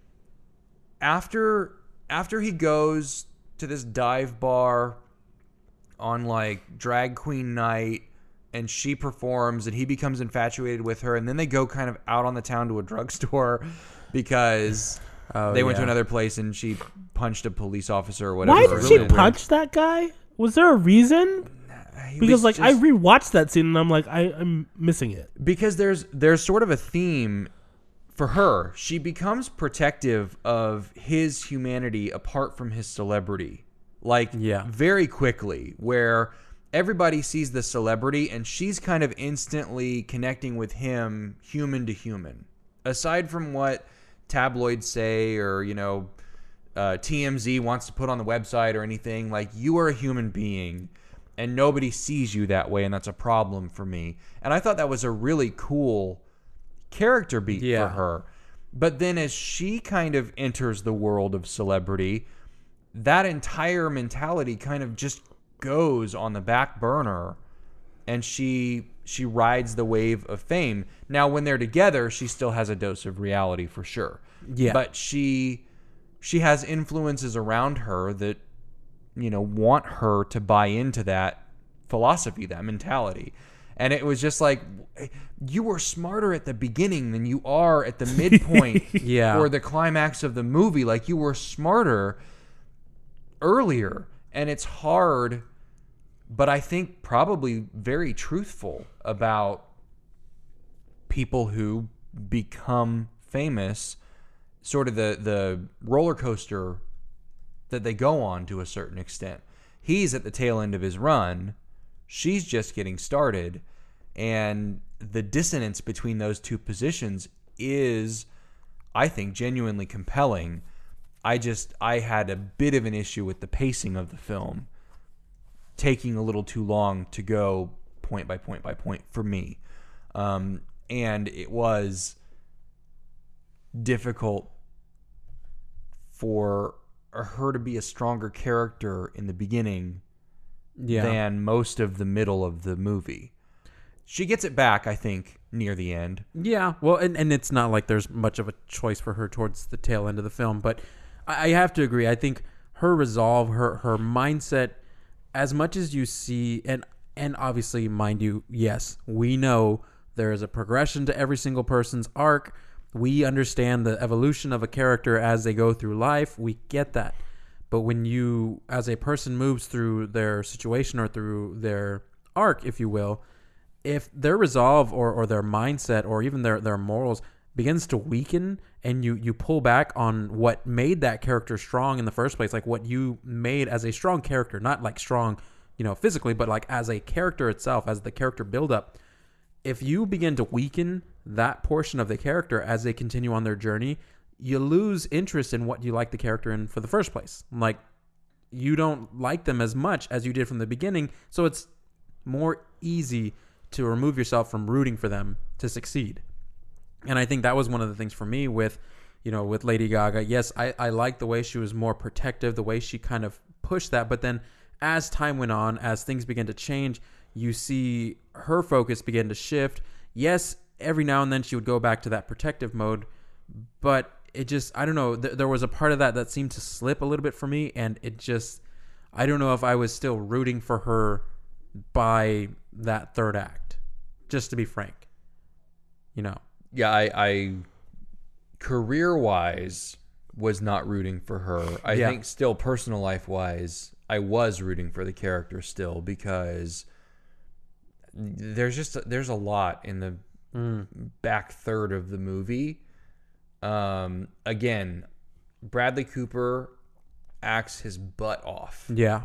after after he goes to this dive bar on like drag queen night and she performs and he becomes infatuated with her, and then they go kind of out on the town to a drugstore because Oh, they went to yeah. another place and she punched a police officer or whatever. Why It did was she really weird. punch that guy? Was there a reason? He Because was like I just- rewatched that scene and I'm like I, I'm missing it. because there's there's sort of a theme for her. She becomes protective of his humanity apart from his celebrity, like Yeah. very quickly, where everybody sees the celebrity and she's kind of instantly connecting with him human to human, aside from what tabloids say or you know uh, T M Z wants to put on the website or anything. Like, you are a human being and nobody sees you that way, and that's a problem for me. And I thought that was a really cool character beat Yeah. for her. But then as she kind of enters the world of celebrity, that entire mentality kind of just goes on the back burner, and she she rides the wave of fame. Now, when they're together, she still has a dose of reality for sure. Yeah. But she she has influences around her that, you know, want her to buy into that philosophy, that mentality. And it was just like, you were smarter at the beginning than you are at the midpoint Yeah. or the climax of the movie. Like, you were smarter earlier. And it's hard, but I think probably very truthful about people who become famous, sort of the, the roller coaster that they go on to a certain extent. He's at the tail end of his run. She's just getting started. And the dissonance between those two positions is, I think, genuinely compelling. I just, I had a bit of an issue with the pacing of the film, taking a little too long to go point by point by point for me. Um, and it was difficult for her to be a stronger character in the beginning Yeah. than most of the middle of the movie. she gets it back, I think, near the end. Yeah, well, and, and it's not like there's much of a choice for her towards the tail end of the film, but I, I have to agree. I think her resolve, her her mindset, as much as you see, and and obviously, mind you, yes, we know there is a progression to every single person's arc. We understand the evolution of a character as they go through life. We get that. But when you, as a person, moves through their situation or through their arc, if you will, if their resolve or, or their mindset or even their, their morals begins to weaken and you, you pull back on what made that character strong in the first place, like what you made as a strong character, not like strong, you know, physically, but like as a character itself, as the character buildup, if you begin to weaken that portion of the character as they continue on their journey, you lose interest in what you like the character in for the first place. Like, you don't like them as much as you did from the beginning, so it's more easy to remove yourself from rooting for them to succeed. And I think that was one of the things for me with, you know, with Lady Gaga. Yes, I, I liked the way she was more protective, the way she kind of pushed that. But then as time went on, as things began to change, you see her focus begin to shift. Yes, every now and then she would go back to that protective mode, but it just, I don't know, th- there was a part of that that seemed to slip a little bit for me, and it just, I don't know if I was still rooting for her by that third act, just to be frank, you know. Yeah, I, I career-wise was not rooting for her. I Yeah. think still personal life-wise, I was rooting for the character still, because there's just there's a lot in the Mm. back third of the movie. Um, again, Bradley Cooper acts his butt off. Yeah.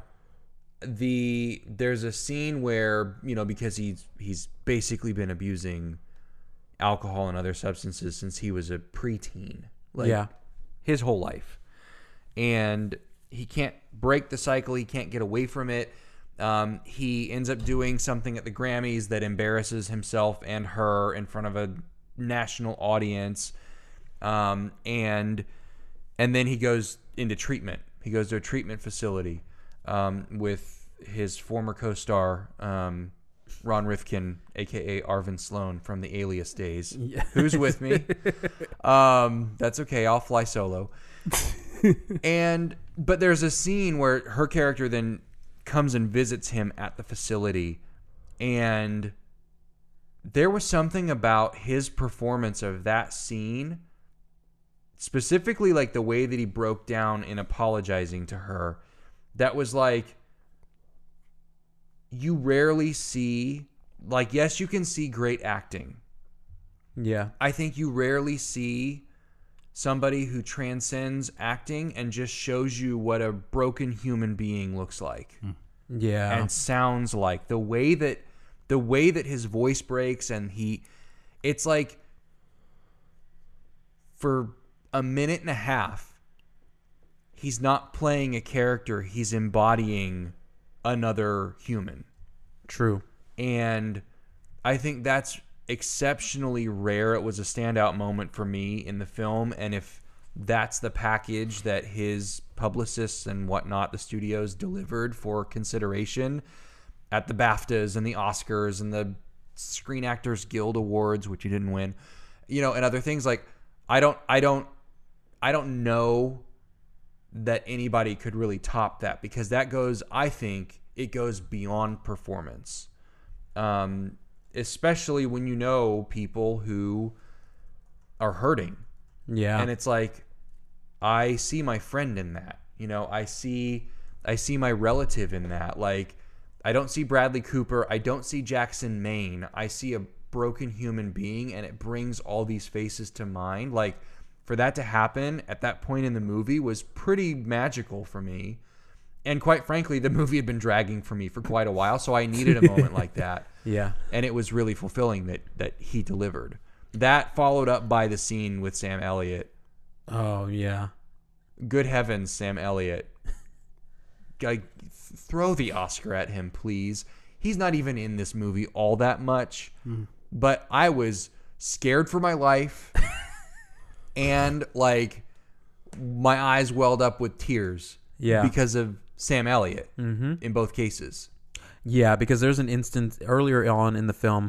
The there's a scene where, you know, because he's he's basically been abusing alcohol and other substances since he was a preteen, like Yeah. his whole life, and he can't break the cycle. He can't get away from it. Um, he ends up doing something at the Grammys that embarrasses himself and her in front of a national audience. Um, and and then he goes into treatment. He goes to a treatment facility um, with his former co-star, um, Ron Rifkin, a k a. Arvin Sloan from the Alias days, Yeah. who's with me. Um, that's okay. I'll fly solo. And but there's a scene where her character then comes and visits him at the facility, and there was something about his performance of that scene, specifically like the way that he broke down in apologizing to her, that was like, you rarely see, like, yes, you can see great acting. Yeah. I think you rarely see somebody who transcends acting and just shows you what a broken human being looks like Yeah. and sounds like. The way that the way that his voice breaks, and he, it's like for a minute and a half, he's not playing a character, he's embodying another human. True. And I think that's exceptionally rare. It was a standout moment for me in the film, and if that's the package that his publicists and whatnot, the studios, delivered for consideration at the BAFTAs and the Oscars and the Screen Actors Guild Awards, which he didn't win, you know, and other things, like, I don't, I don't, I don't know that anybody could really top that, because that goes, I think it goes beyond performance. Um, especially when you know people who are hurting. Yeah. And it's like, I see my friend in that. You know, I see I see my relative in that. Like, I don't see Bradley Cooper. I don't see Jackson Maine. I see a broken human being, and it brings all these faces to mind. Like, for that to happen at that point in the movie was pretty magical for me. And quite frankly, the movie had been dragging for me for quite a while, so I needed a moment like that. Yeah. And it was really fulfilling that that he delivered. That followed up by the scene with Sam Elliott. Oh, yeah. Good heavens, Sam Elliott. Like, throw the Oscar at him, please. He's not even in this movie all that much. Mm. But I was scared for my life. And, like, my eyes welled up with tears. Yeah. Because of Sam Elliott mm-hmm. in both cases. Yeah, because there's an instance earlier on in the film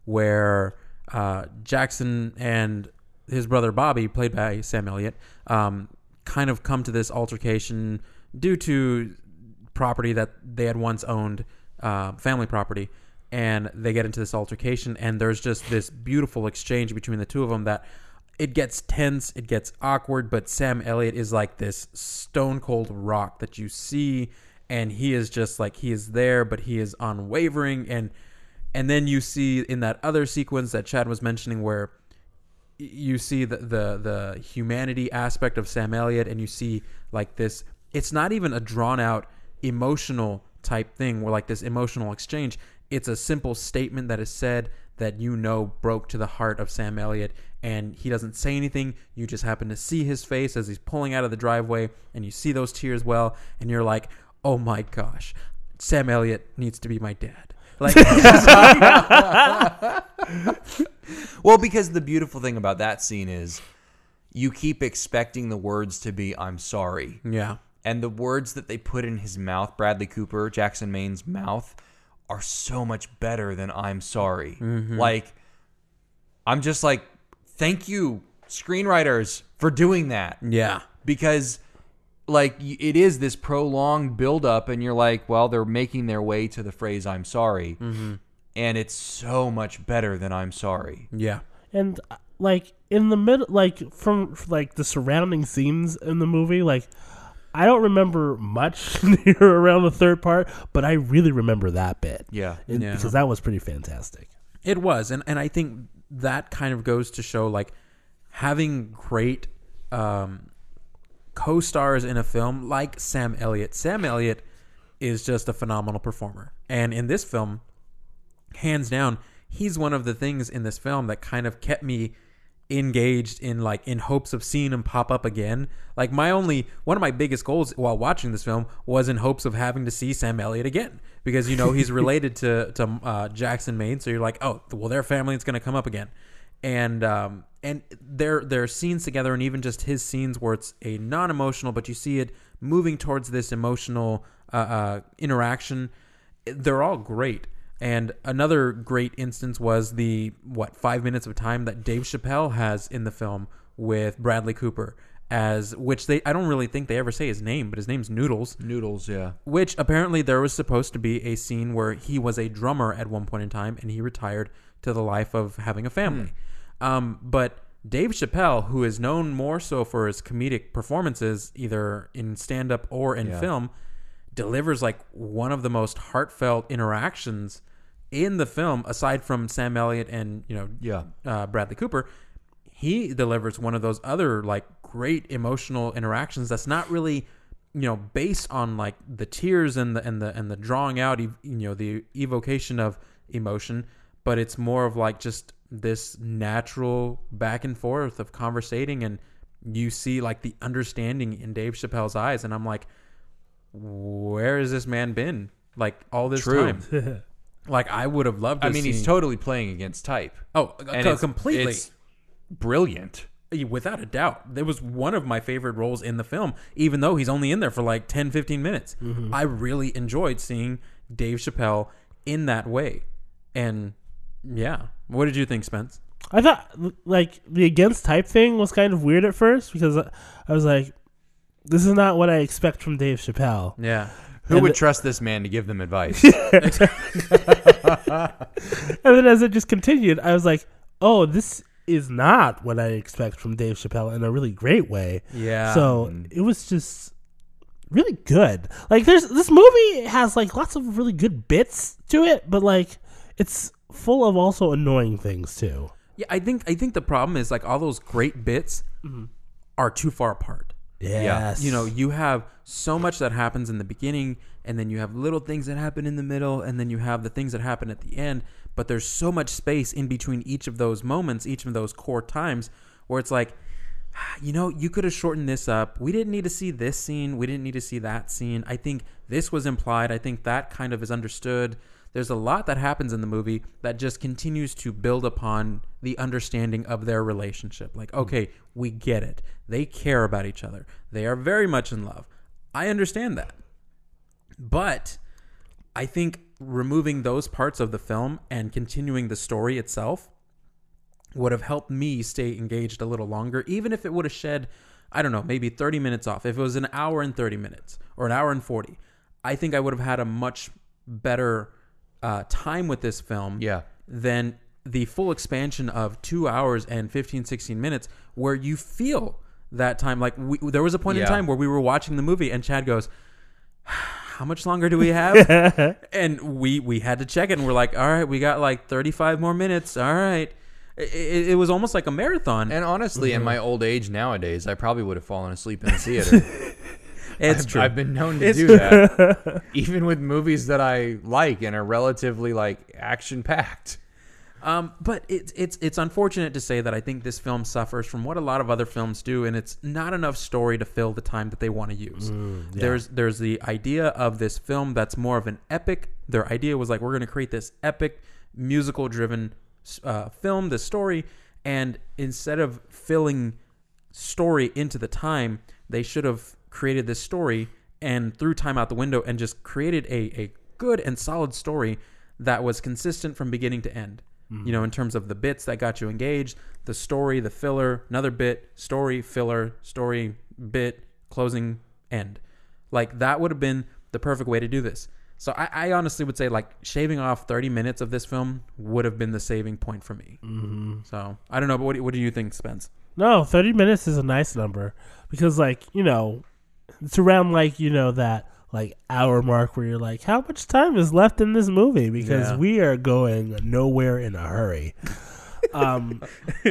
where uh, Jackson and his brother Bobby, played by Sam Elliott, um, kind of come to this altercation due to property that they had once owned, uh, family property, and they get into this altercation, and there's just this beautiful exchange between the two of them that it gets tense, it gets awkward, but Sam Elliott is like this stone cold rock that you see, and he is just like, he is there, but he is unwavering, and and then you see in that other sequence that Chad was mentioning where you see the, the the humanity aspect of Sam Elliott, and you see like this, it's not even a drawn out emotional type thing where like this emotional exchange. It's a simple statement that is said that you know broke to the heart of Sam Elliott, and he doesn't say anything. You just happen to see his face as he's pulling out of the driveway, and you see those tears well, and you're like, oh my gosh, Sam Elliott needs to be my dad. Like, well, because the beautiful thing about that scene is you keep expecting the words to be, I'm sorry. Yeah. And the words that they put in his mouth, Bradley Cooper, Jackson Maine's mouth, are so much better than I'm sorry. Mm-hmm. Like, I'm just like, thank you, screenwriters, for doing that. Yeah. Because, like, it is this prolonged buildup, and you're like, well, they're making their way to the phrase, I'm sorry. Mm-hmm. And it's so much better than I'm sorry. Yeah. And, like, in the middle, like, from, like, the surrounding scenes in the movie, like, I don't remember much near around the third part, but I really remember that bit. Yeah. And, yeah. Because that was pretty fantastic. It was. And, and I think that kind of goes to show, like, having great um, co-stars in a film like Sam Elliott. Sam Elliott is just a phenomenal performer. And in this film, hands down, he's one of the things in this film that kind of kept me engaged in like in hopes of seeing him pop up again. Like my only one of my biggest goals while watching this film was in hopes of having to see Sam Elliott again, because you know he's related to to uh, Jackson Maine, so you're like, oh well, their family is going to come up again, and um and their their scenes together, and even just his scenes where it's a non-emotional but you see it moving towards this emotional uh, uh interaction, they're all great. And another great instance was the, what, five minutes of time that Dave Chappelle has in the film with Bradley Cooper, as which they, I don't really think they ever say his name, but his name's Noodles. Noodles, yeah. Which apparently there was supposed to be a scene where he was a drummer at one point in time, and he retired to the life of having a family. Hmm. Um, but Dave Chappelle, who is known more so for his comedic performances, either in stand-up or in yeah. film, delivers like one of the most heartfelt interactions in the film, aside from Sam Elliott and, you know, yeah. uh, Bradley Cooper. He delivers one of those other like great emotional interactions that's not really, you know, based on like the tears and the and the and the drawing out, you know, the evocation of emotion, but it's more of like just this natural back and forth of conversating, and you see like the understanding in Dave Chappelle's eyes, and I'm like, where has this man been like all this True. time? Like, I would have loved to I mean, see... he's totally playing against type. Oh, and co- it's, completely. It's brilliant. Without a doubt. It was one of my favorite roles in the film, even though he's only in there for like ten, fifteen minutes. Mm-hmm. I really enjoyed seeing Dave Chappelle in that way. And, yeah. What did you think, Spence? I thought, like, the against type thing was kind of weird at first, because I was like, this is not what I expect from Dave Chappelle. Yeah. Who and would the, trust this man to give them advice? And then as it just continued, I was like, oh, this is not what I expect from Dave Chappelle in a really great way. Yeah. So it was just really good. Like, there's this movie has like lots of really good bits to it, but like it's full of also annoying things too. Yeah, I think I think the problem is like all those great bits mm-hmm. are too far apart. Yes. You know, you have so much that happens in the beginning, and then you have little things that happen in the middle, and then you have the things that happen at the end, but there's so much space in between each of those moments, each of those core times, where it's like, you know, you could have shortened this up. We didn't need to see this scene. We didn't need to see that scene. I think this was implied. I think that kind of is understood. There's a lot that happens in the movie that just continues to build upon the understanding of their relationship. Like, okay, we get it. They care about each other. They are very much in love. I understand that. But I think removing those parts of the film and continuing the story itself would have helped me stay engaged a little longer, even if it would have shed, I don't know, maybe thirty minutes off. If it was an hour and thirty minutes or an hour and forty, I think I would have had a much better uh, time with this film Yeah. than the full expansion of two hours and fifteen, sixteen minutes where you feel that time. Like we, there was a point Yeah. in time where we were watching the movie and Chad goes, how much longer do we have? And we, we had to check it and we're like, all right, we got like thirty-five more minutes. All right. It, it, it was almost like a marathon. And honestly, in my old age nowadays, I probably would have fallen asleep in the theater. It's I've, true. I've been known to It's do that, even with movies that I like and are relatively like action packed. Um, but it's it's it's unfortunate to say that I think this film suffers from what a lot of other films do, and it's not enough story to fill the time that they want to use. Mm, yeah. There's there's the idea of this film that's more of an epic. Their idea was like, we're going to create this epic musical driven uh, film, this story, and instead of filling story into the time, they should have created this story and threw time out the window and just created a a good and solid story that was consistent from beginning to end. You know, in terms of the bits that got you engaged, the story, the filler, another bit, story, filler, story, bit, closing, end. Like, that would have been the perfect way to do this. So I, I honestly would say, like, shaving off thirty minutes of this film would have been the saving point for me. Mm-hmm. So I don't know, but what, do- what do you think, Spence? No, thirty minutes is a nice number because, like, you know, it's around, like, you know, that, like, hour mark where you're like, how much time is left in this movie? Because Yeah. we are going nowhere in a hurry. Um,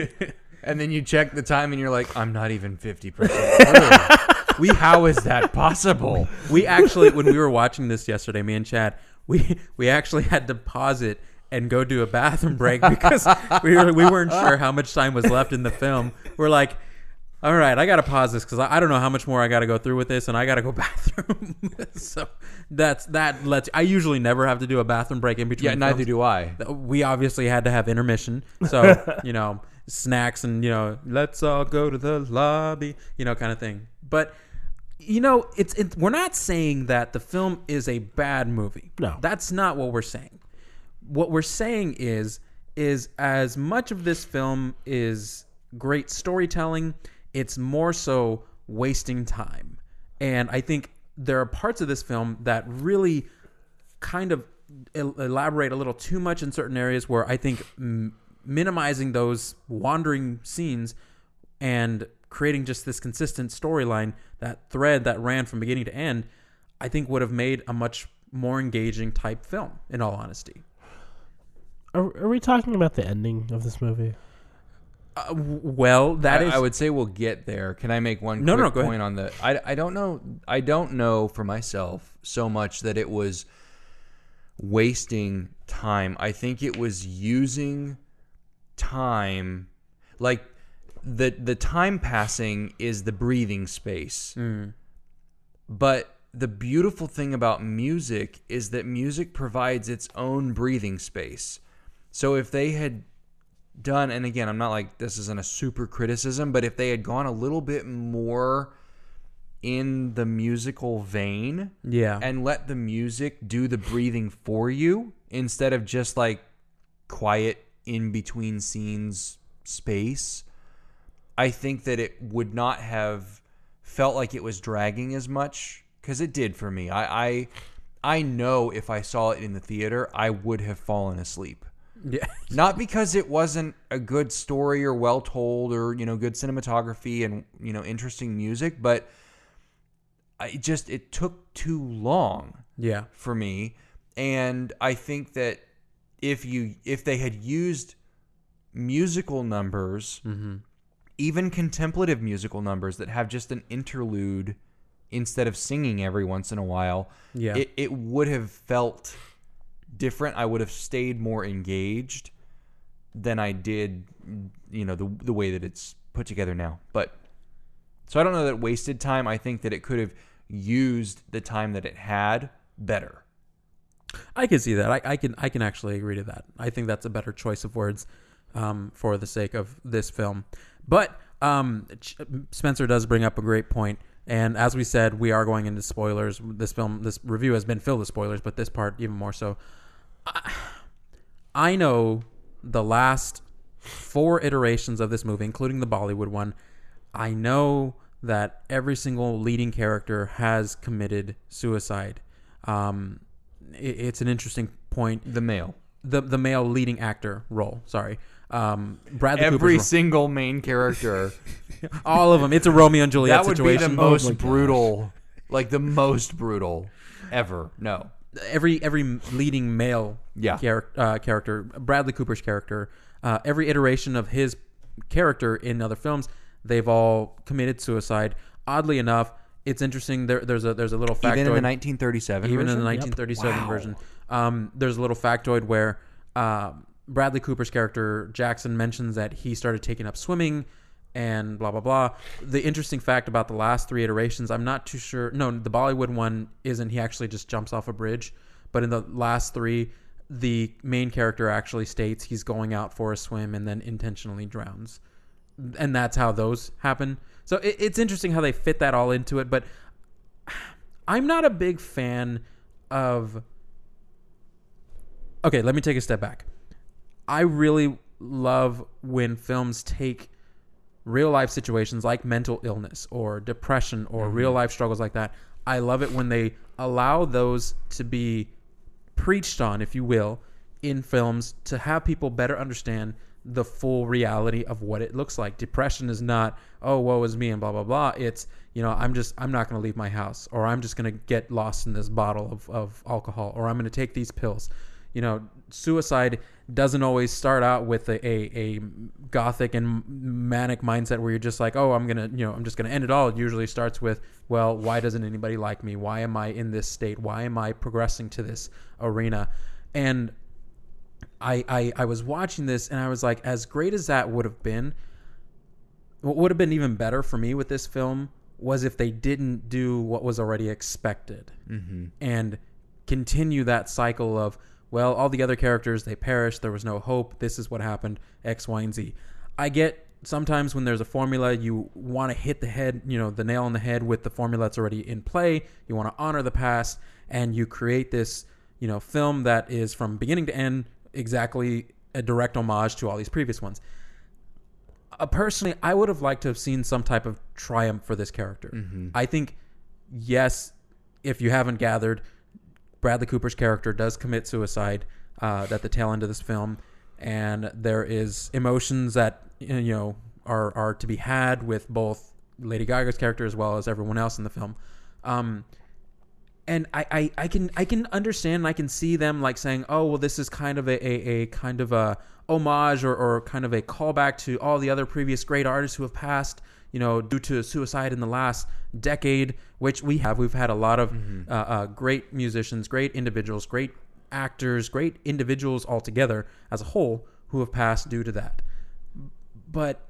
And then you check the time and you're like, I'm not even fifty percent through. we, how is that possible? We actually, when we were watching this yesterday, me and Chad, we we actually had to pause it and go do a bathroom break because we were we weren't sure how much time was left in the film. We're like, all right, I got to pause this because I, I don't know how much more I got to go through with this, and I got to go bathroom. So that's that. Lets I usually never have to do a bathroom break in between. Yeah, neither films. do I. We obviously had to have intermission, so you know, snacks and you know, let's all go to the lobby, you know, kind of thing. But you know, it's it, we're not saying that the film is a bad movie. No. That's not what we're saying. What we're saying is is as much of this film is great storytelling, it's more so wasting time. And I think there are parts of this film that really kind of el- elaborate a little too much in certain areas where I think m- minimizing those wandering scenes and creating just this consistent storyline, that thread that ran from beginning to end, I think would have made a much more engaging type film, in all honesty. are, are we talking about the ending of this movie? Uh, w- well, that I, is... I would say we'll get there. Can I make one No, quick no, no, go point on the? I, I don't know. I don't know for myself so much that it was wasting time. I think it was using time, like the the time passing is the breathing space. Mm. But the beautiful thing about music is that music provides its own breathing space. So if they had done, and again, I'm not like this isn't a super criticism, but if they had gone a little bit more in the musical vein Yeah. and let the music do the breathing for you instead of just like quiet in between scenes space, I think that it would not have felt like it was dragging as much, because it did for me. I, I I know if I saw it in the theater, I would have fallen asleep. Yeah. Not because it wasn't a good story or well told or, you know, good cinematography and, you know, interesting music, but I just, it took too long Yeah. for me. And I think that if you, if they had used musical numbers, Mm-hmm. even contemplative musical numbers that have just an interlude instead of singing every once in a while, Yeah. it, it would have felt different. I would have stayed more engaged than I did, you know, the the way that it's put together now. But so I don't know that it wasted time. I think that it could have used the time that it had better. I can see that. I, I can I can actually agree to that. I think that's a better choice of words um, for the sake of this film. But um, Ch- Spencer does bring up a great point. And as we said, we are going into spoilers. This film, this review has been filled with spoilers, but this part even more so. I, I know the last four iterations of this movie, including the Bollywood one, I know that every single leading character has committed suicide. Um, it, it's an interesting point. The male. The the male leading actor role, sorry. Um, Bradley Every Cooper's single main character. all of them. It's a Romeo and Juliet That would situation. be the Oh most my gosh. brutal, like the most brutal ever. No. every every leading male Yeah. char- uh, character, Bradley Cooper's character, uh, every iteration of his character in other films, they've all committed suicide. Oddly enough, it's interesting. There, there's a there's a little factoid. Even in the nineteen thirty-seven Even version? in the nineteen thirty-seven Wow. version, um, there's a little factoid where um, Bradley Cooper's character Jackson mentions that he started taking up swimming and blah blah blah. The interesting fact about the last three iterations, I'm not too sure. No, the Bollywood one isn't. He actually just jumps off a bridge. But in the last three, the main character actually states he's going out for a swim and then intentionally drowns, and that's how those happen. So it, it's interesting how they fit that all into it. But I'm not a big fan of. Okay, let me take a step back. I really love when films take real life situations like mental illness or depression or mm-hmm. real life struggles like that. I love it when they allow those to be preached on, if you will, in films to have people better understand the full reality of what it looks like. Depression is not, oh, woe is me and blah, blah, blah. It's, you know, I'm just, I'm not going to leave my house, or I'm just going to get lost in this bottle of, of alcohol, or I'm going to take these pills. You know, suicide doesn't always start out with a, a, a gothic and manic mindset where you're just like, oh, I'm going to, you know, I'm just going to end it all. It usually starts with, well, why doesn't anybody like me? Why am I in this state? Why am I progressing to this arena? And I, I, I was watching this and I was like, as great as that would have been, what would have been even better for me with this film was if they didn't do what was already expected Mm-hmm. and continue that cycle of, well, all the other characters, they perished. There was no hope. This is what happened, X, Y, and Z. I get sometimes when there's a formula, you want to hit the head, you know, the nail on the head with the formula that's already in play. You want to honor the past, and you create this, you know, film that is from beginning to end exactly a direct homage to all these previous ones. Uh, personally, I would have liked to have seen some type of triumph for this character. Mm-hmm. I think, yes, if you haven't gathered, Bradley Cooper's character does commit suicide uh, at the tail end of this film, and there is emotions that, you know, are are to be had with both Lady Gaga's character as well as everyone else in the film. Um, and I, I, I can I can understand and I can see them like saying, oh, well, this is kind of a, a, a kind of a homage or, or kind of a callback to all the other previous great artists who have passed, you know, due to suicide in the last decade, which we have. We've had a lot of mm-hmm. uh, uh, great musicians, great individuals, great actors, great individuals altogether as a whole who have passed due to that. But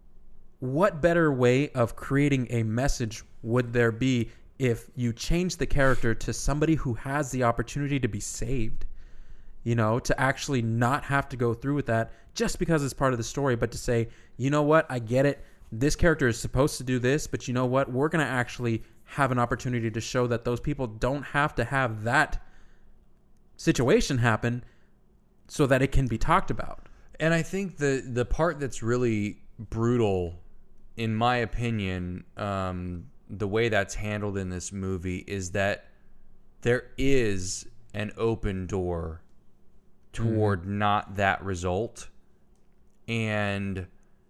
what better way of creating a message would there be if you change the character to somebody who has the opportunity to be saved? You know, to actually not have to go through with that just because it's part of the story, but to say, you know what, I get it. This character is supposed to do this, but you know what? We're going to actually have an opportunity to show that those people don't have to have that situation happen so that it can be talked about. And I think the the part that's really brutal, in my opinion, um, the way that's handled in this movie is that there is an open door toward mm. not that result. And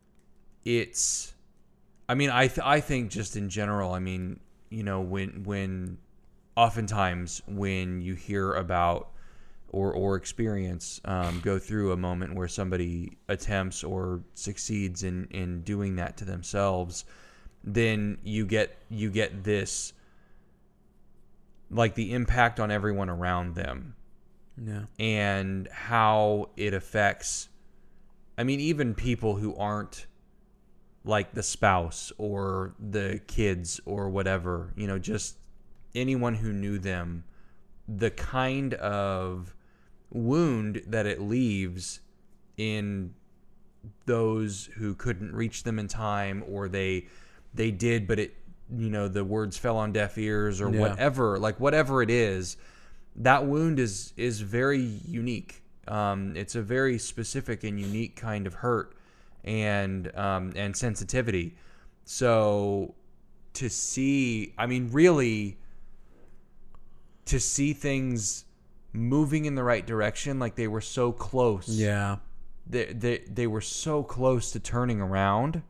it's, I mean, I th- I think just in general, I mean, you know, when when oftentimes when you hear about or or experience um, go through a moment where somebody attempts or succeeds in, in doing that to themselves, then you get you get this, like, the impact on everyone around them. Yeah. And how it affects, I mean, even people who aren't like the spouse or the kids or whatever, you know, just anyone who knew them, the kind of wound that it leaves in those who couldn't reach them in time, or they they did, but it you know, the words fell on deaf ears or Yeah. whatever, like whatever it is, that wound is is very unique. Um, it's a very specific and unique kind of hurt and um, and sensitivity. So to see, I mean, really, to see things moving in the right direction, like they were so close. Yeah. They, they, they were so close to turning around,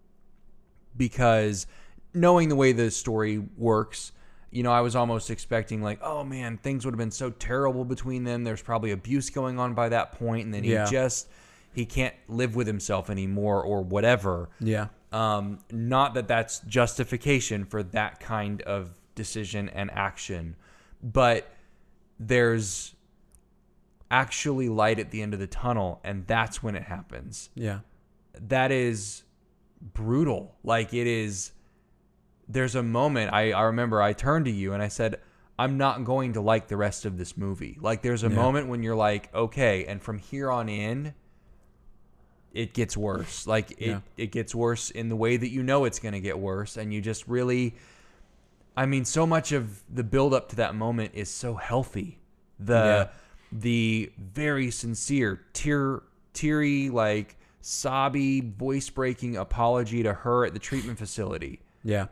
because knowing the way the story works, you know, I was almost expecting like, oh man, things would have been so terrible between them. There's probably abuse going on by that point, and then he Yeah. just, he can't live with himself anymore or whatever. Yeah. Um, not that that's justification for that kind of decision and action, but there's actually light at the end of the tunnel, and that's when it happens. Yeah. That is brutal. Like, it is, there's a moment, I, I remember I turned to you and I said, I'm not going to like the rest of this movie. Like, there's a Yeah. moment when you're like, okay, and from here on in, it gets worse. Like, it, Yeah. it gets worse in the way that you know it's going to get worse. And you just really, I mean, so much of the build up to that moment is so healthy. The, Yeah. the very sincere, tear, teary, like, sobby, voice breaking apology to her at the treatment facility. Yeah.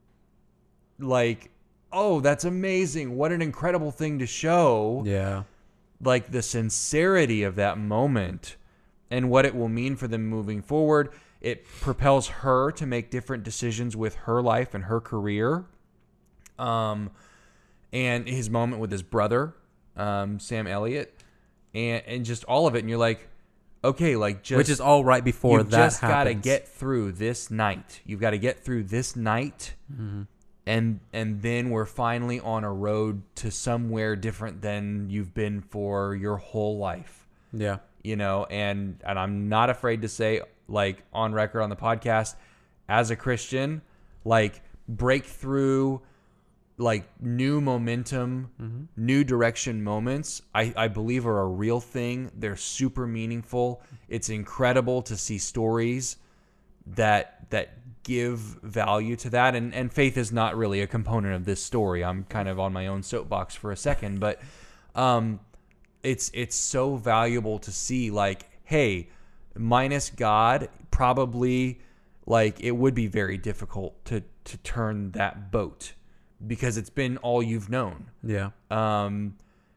Like, oh, that's amazing. What an incredible thing to show. Yeah. Like, the sincerity of that moment and what it will mean for them moving forward. It propels her to make different decisions with her life and her career. Um, and his moment with his brother, um, Sam Elliott, and, and just all of it. And you're like, okay, like, just, Which is all right before you've that just got to happens. get through this night. You've got to get through this night. Mm-hmm. And and then we're finally on a road to somewhere different than you've been for your whole life. Yeah. You know, and, and I'm not afraid to say, like, on record on the podcast, as a Christian, like, breakthrough, like, new momentum, Mm-hmm. new direction moments, I, I believe are a real thing. They're super meaningful. It's incredible to see stories that that give value to that. And, and faith is not really a component of this story. I'm kind of on my own soapbox for a second, but um, it's it's so valuable to see, like, hey, minus God, probably, like, it would be very difficult to to turn that boat, because it's been all you've known. Yeah. Um,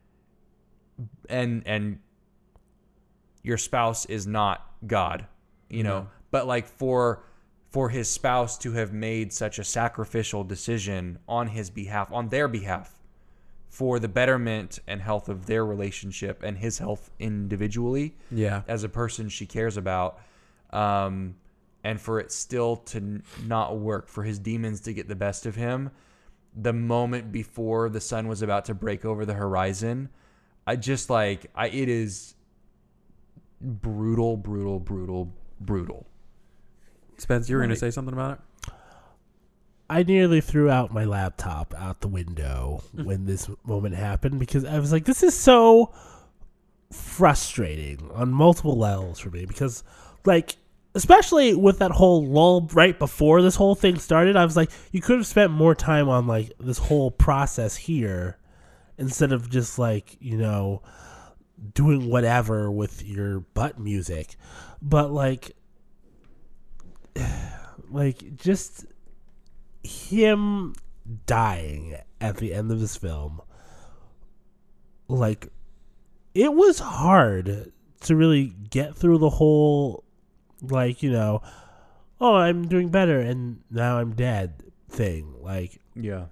and and your spouse is not God, you know. No. But, like, for for his spouse to have made such a sacrificial decision on his behalf, on their behalf, for the betterment and health of their relationship and his health individually, Yeah. as a person she cares about, um, and for it still to n- not work, for his demons to get the best of him, the moment before the sun was about to break over the horizon, I just, like, I it is brutal, brutal, brutal, brutal. Spence, you were going Right. to say something about it? I nearly threw out my laptop out the window when this moment happened, because I was like, this is so frustrating on multiple levels for me, because, like, especially with that whole lull right before this whole thing started, I was like, you could have spent more time on, like, this whole process here instead of just, like, you know, doing whatever with your butt music. But, like, like, just him dying at the end of this film, like, it was hard to really get through the whole, like, you know, oh, I'm doing better and now I'm dead thing. Like, Yeah.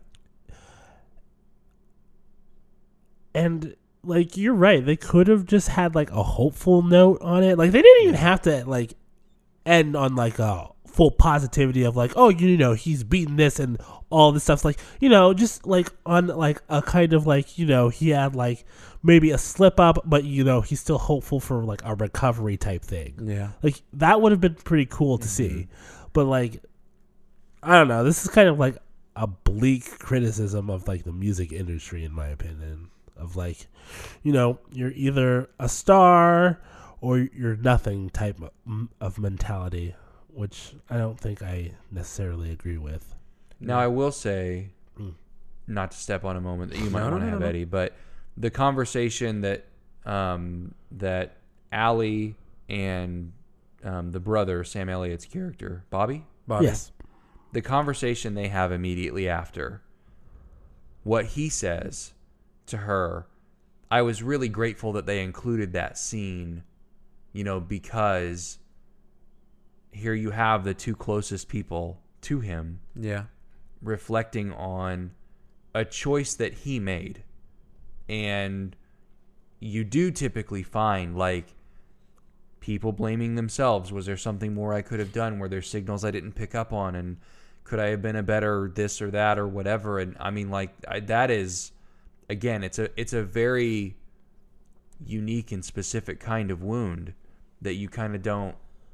and, like, you're right, they could have just had, like, a hopeful note on it. Like, they didn't even have to, like, end on, like, a full positivity of, like, oh, you know, he's beaten this and all this stuff. Like, you know, just, like, on, like, a kind of, like, you know, he had, like, maybe a slip up, but, you know, he's still hopeful for, like, a recovery type thing. Yeah. Like, that would have been pretty cool to see. But, like, I don't know, this is kind of, like, a bleak criticism of, like, the music industry, in my opinion. Of, like, you know, you're either a star or you're nothing type of mentality, which I don't think I necessarily agree with. Now, I will say, not to step on a moment that you might No, no, want to no, have, no, no. Eddie, but the conversation that um, that Allie and um, the brother, Sam Elliott's character, Bobby? Bobby. Yes. The conversation they have immediately after, what he says to her, I was really grateful that they included that scene, you know, because here you have the two closest people to him Yeah. reflecting on a choice that he made. And you do typically find, like, people blaming themselves. Was there something more I could have done? Were there signals I didn't pick up on? And could I have been a better this or that or whatever? And I mean, like, I, that is, again, it's a it's a very unique and specific kind of wound that you kind of don't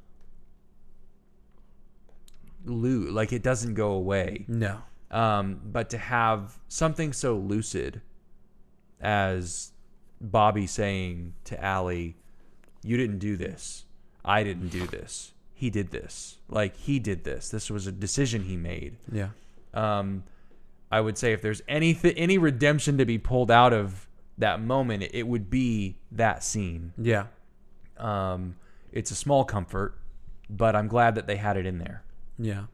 lose. Like, it doesn't go away. No. Um, but to have something so lucid as Bobby saying to Allie, you didn't do this. I didn't do this. He did this. Like, he did this. This was a decision he made. Yeah. Um, I would say if there's any, any redemption to be pulled out of that moment, it would be that scene. Yeah. Um, it's a small comfort, but I'm glad that they had it in there. Yeah.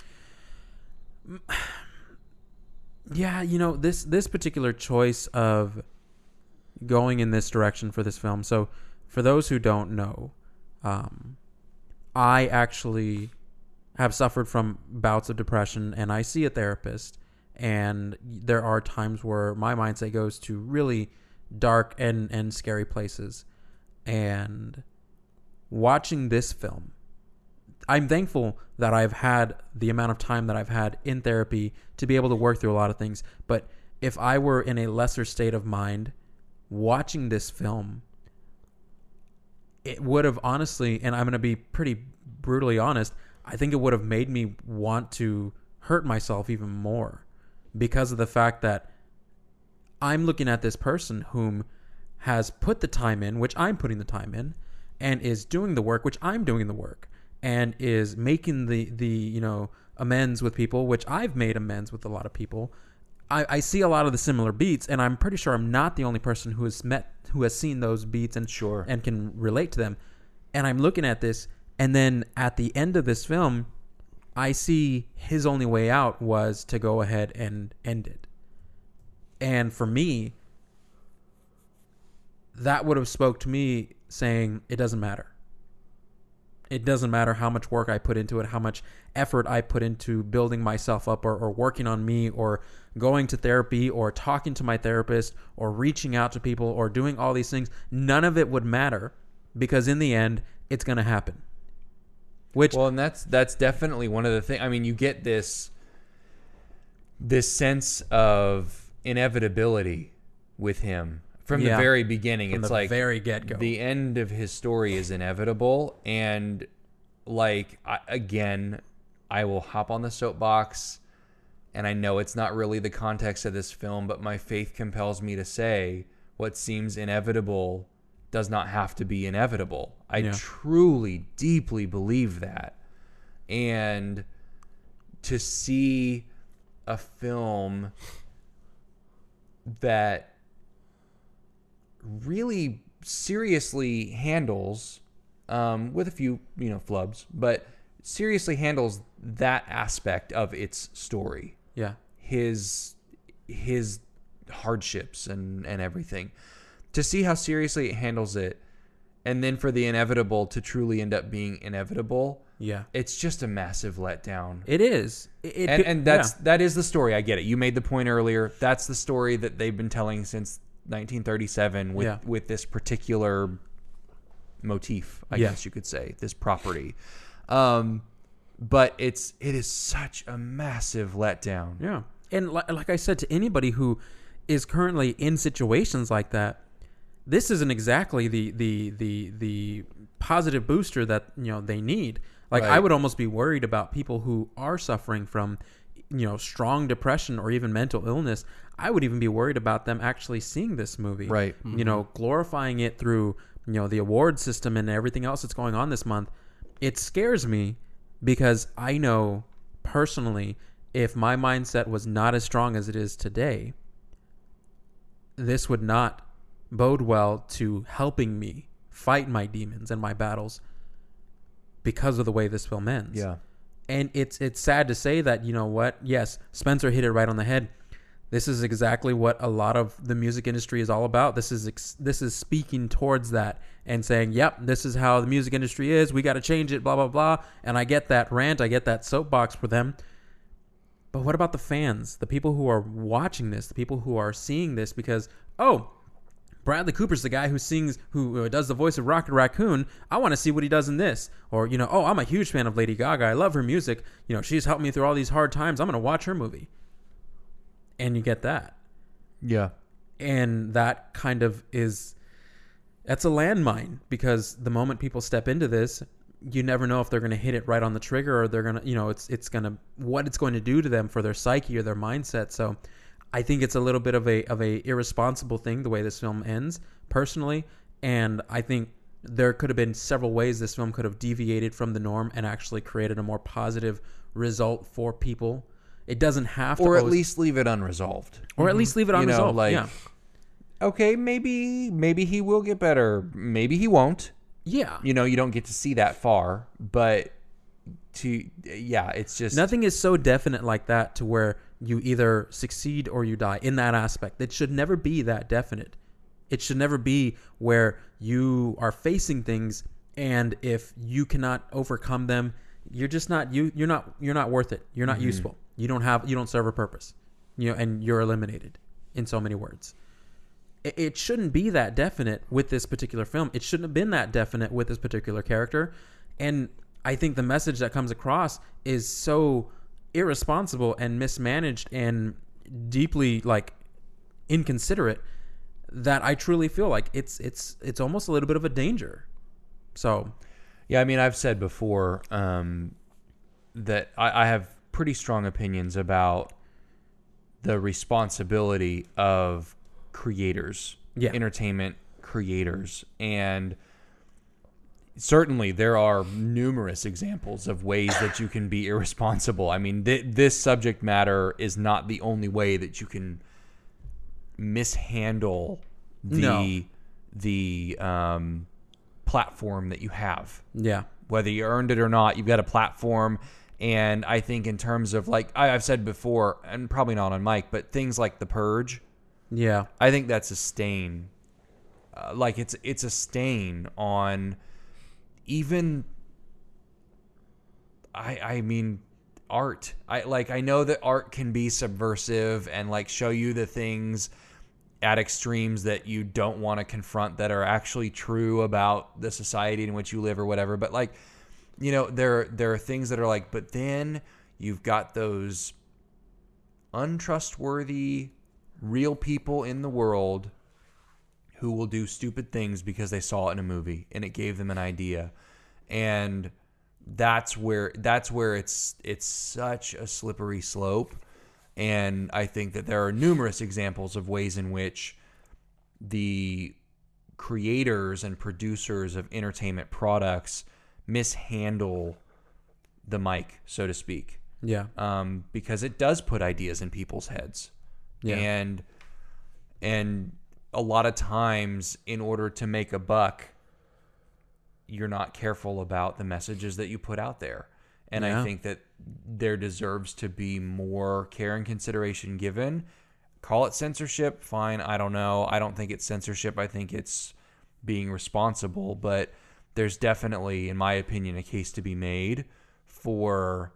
Yeah, you know, this this particular choice of going in this direction for this film. So, for those who don't know, um, I actually have suffered from bouts of depression, and I see a therapist, and there are times where my mindset goes to really dark and, and scary places. And watching this film, I'm thankful that I've had the amount of time that I've had in therapy to be able to work through a lot of things. But if I were in a lesser state of mind watching this film, it would have honestly, and I'm going to be pretty brutally honest, I think it would have made me want to hurt myself even more because of the fact that I'm looking at this person whom has put the time in, which I'm putting the time in, and is doing the work, which I'm doing the work, and is making the, the you know, amends with people, which I've made amends with a lot of people. I, I see a lot of the similar beats, and I'm pretty sure I'm not the only person who has met, who has seen those beats and Sure. and can relate to them. And I'm looking at this, and then at the end of this film, I see his only way out was to go ahead and end it. And for me, that would have spoke to me saying, it doesn't matter. It doesn't matter how much work I put into it, how much effort I put into building myself up or, or working on me or going to therapy or talking to my therapist or reaching out to people or doing all these things. None of it would matter because in the end, it's going to happen. Which, Well, and that's that's definitely one of the things. I mean, you get this this sense of inevitability with him from Yeah. the very beginning. from It's the like very get-go. the end of his story is inevitable, and like I, again, I will hop on the soapbox, and I know it's not really the context of this film, but my faith compels me to say what seems inevitable does not have to be inevitable. I Yeah. truly, deeply believe that. And to see a film that really seriously handles, um, with a few, you know, flubs, but seriously handles that aspect of its story, yeah. his his hardships and, and everything. To see how seriously it handles it, and then for the inevitable to truly end up being inevitable, Yeah. it's just a massive letdown. It is. It, it and could- and that's yeah. that is the story. I get it. You made the point earlier. That's the story that they've been telling since nineteen thirty-seven with Yeah. with this particular motif, I Yeah. guess you could say, this property. Um, but it's it is such a massive letdown. Yeah. And li- like I said, to anybody who is currently in situations like that, this isn't exactly the the the the positive booster that, you know, they need. Like, Right. I would almost be worried about people who are suffering from, you know, strong depression or even mental illness. I would even be worried about them actually seeing this movie. Right. You know, glorifying it through, you know, the award system and everything else that's going on this month. It scares me because I know personally if my mindset was not as strong as it is today, this would not bode well to helping me fight my demons and my battles because of the way this film ends. Yeah. And it's it's sad to say that, you know what? Yes, Spencer hit it right on the head. This is exactly what a lot of the music industry is all about. This is ex- this is speaking towards that and saying, "Yep, this is how the music industry is. We got to change it." Blah blah blah. And I get that rant. I get that soapbox for them. But what about the fans, the people who are watching this, the people who are seeing this? Because oh, Bradley Cooper's the guy who sings, who does the voice of Rocket Raccoon. I want to see what he does in this. Or, you know, oh, I'm a huge fan of Lady Gaga. I love her music. You know, she's helped me through all these hard times. I'm going to watch her movie. And you get that. Yeah. And that kind of is, that's a landmine, because the moment people step into this, you never know if they're going to hit it right on the trigger, or they're going to, you know, it's, it's going to, what it's going to do to them for their psyche or their mindset. So I think it's a little bit of a of a irresponsible thing the way this film ends, personally, and I think there could have been several ways this film could have deviated from the norm and actually created a more positive result for people. It doesn't have to, or at always, least leave it unresolved, or at least leave it you know, unresolved. like, yeah, okay, maybe maybe he will get better, maybe he won't. yeah. You know, you don't get to see that far, but to yeah, it's just Nothing is so definite like that to where you either succeed or you die in that aspect. It should never be that definite. It should never be where you are facing things, and if you cannot overcome them, you're just not you you're not you're not worth it. You're not Mm-hmm. useful. You don't have you don't serve a purpose. You know, and you're eliminated in so many words. It, it shouldn't be that definite with this particular film. It shouldn't have been that definite with this particular character. And I think the message that comes across is so irresponsible and mismanaged and deeply like inconsiderate that I truly feel like it's it's it's almost a little bit of a danger. So yeah, I mean, I've said before um, that I, I have pretty strong opinions about the responsibility of creators, Yeah. entertainment creators, and certainly there are numerous examples of ways that you can be irresponsible. I mean, th- this subject matter is not the only way that you can mishandle the No. the um, platform that you have. yeah, Whether you earned it or not, you've got a platform. And I think in terms of, like I, I've said before, and probably not on mic, but things like The Purge, yeah, I think that's a stain. Uh, like it's it's a stain on even. I I mean, art. I like I know that art can be subversive and like show you the things at extremes that you don't want to confront that are actually true about the society in which you live or whatever. But like, you know, there there are things that are like, but then you've got those untrustworthy real people in the world who will do stupid things because they saw it in a movie and it gave them an idea. And that's where that's where it's it's such a slippery slope. And I think that there are numerous examples of ways in which the creators and producers of entertainment products mishandle the mic, so to speak, yeah, um, because it does put ideas in people's heads. Yeah. And and a lot of times, in order to make a buck, you're not careful about the messages that you put out there. And Yeah. I think that there deserves to be more care and consideration given. Call it censorship, fine. I don't know. I don't think it's censorship. I think it's being responsible. But there's definitely, in my opinion, a case to be made for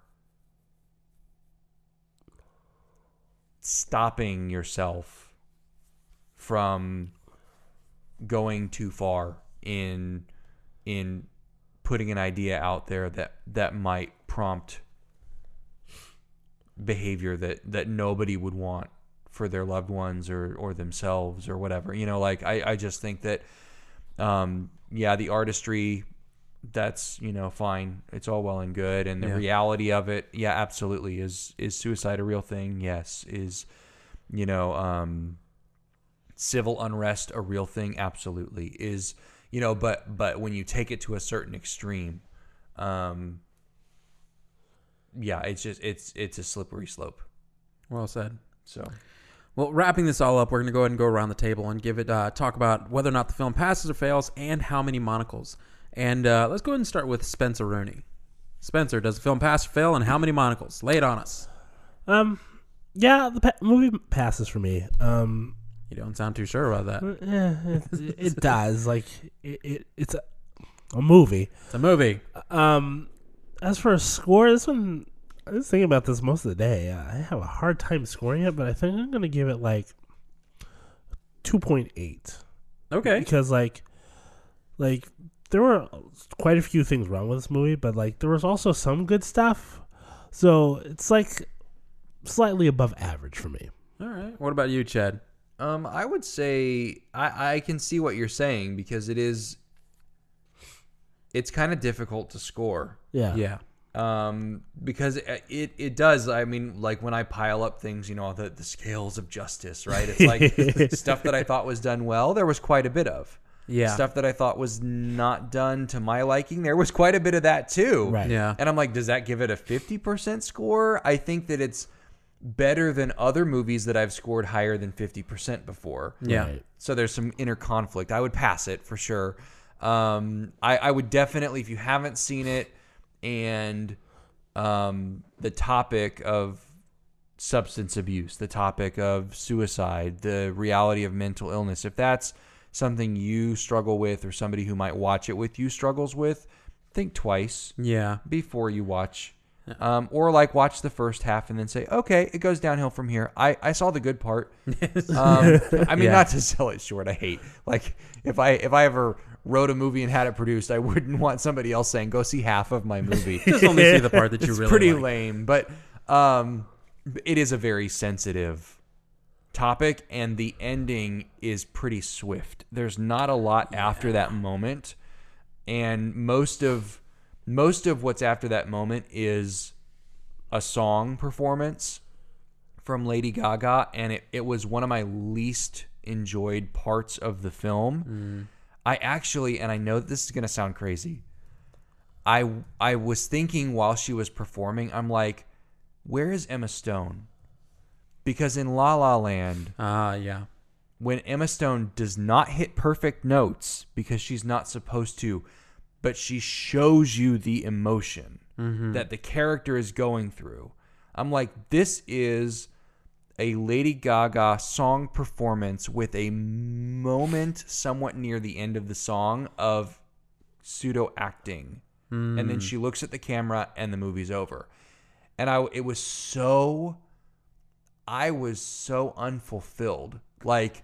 stopping yourself from going too far in in putting an idea out there that that might prompt behavior that that nobody would want for their loved ones or or themselves or whatever. You know, like I I just think that um yeah, the artistry, that's, you know, fine. It's all well and good. And the Yeah. reality of it, yeah, absolutely. Is is suicide a real thing? Yes. Is, you know, um, civil unrest a real thing? Absolutely. Is, you know, but but when you take it to a certain extreme, um, yeah, it's just it's it's a slippery slope. Well said. So, well, wrapping this all up, we're going to go ahead and go around the table and give it uh, talk about whether or not the film passes or fails and how many monocles. And uh, let's go ahead and start with Spencer Rooney. Spencer, does the film pass or fail, and how many monocles? Lay it on us. Um, yeah, the pa- movie passes for me. Um, You don't sound too sure about that. eh, it, it does. Like it, it it's a, a movie. It's a movie. Um, as for a score, this one I was thinking about this most of the day. I have a hard time scoring it, but I think I'm gonna give it like two point eight. Okay. Because like, like there were quite a few things wrong with this movie, but like there was also some good stuff. So it's like slightly above average for me. All right. What about you, Chad? um, I would say I, I can see what you're saying because it is. It's kind of difficult to score. Yeah. Yeah. Um, because it, it it does. I mean, like when I pile up things, you know, the the scales of justice, right? It's like stuff that I thought was done well. There was quite a bit of. Yeah. Stuff that I thought was not done to my liking. There was quite a bit of that too. Right. Yeah. And I'm like, does that give it a fifty percent score? I think that it's better than other movies that I've scored higher than fifty percent before. Yeah. Right. So there's some inner conflict. I would pass it for sure. Um, I, I would definitely, if you haven't seen it, and um, the topic of substance abuse, the topic of suicide, the reality of mental illness, if that's something you struggle with or somebody who might watch it with you struggles with, think twice Yeah. before you watch. Um, or like watch the first half and then say, okay, it goes downhill from here. I, I saw the good part. Um, I mean, Yeah. not to sell it short. I hate like if I if I ever wrote a movie and had it produced, I wouldn't want somebody else saying, go see half of my movie. Just only see the part that you It's really pretty like. lame, but um, it is a very sensitive topic, and the ending is pretty swift. There's not a lot after that moment, and most of most of what's after that moment is a song performance from Lady Gaga, and it, it was one of my least enjoyed parts of the film. Mm. I actually, and I know this is going to sound crazy, I I was thinking while she was performing, I'm like, where is Emma Stone? Because in La La Land, Ah, yeah. when Emma Stone does not hit perfect notes because she's not supposed to, but she shows you the emotion mm-hmm. that the character is going through, I'm like, this is a Lady Gaga song performance with a moment somewhat near the end of the song of pseudo acting. Mm. And then she looks at the camera and the movie's over. And I, it was so, I was so unfulfilled. Like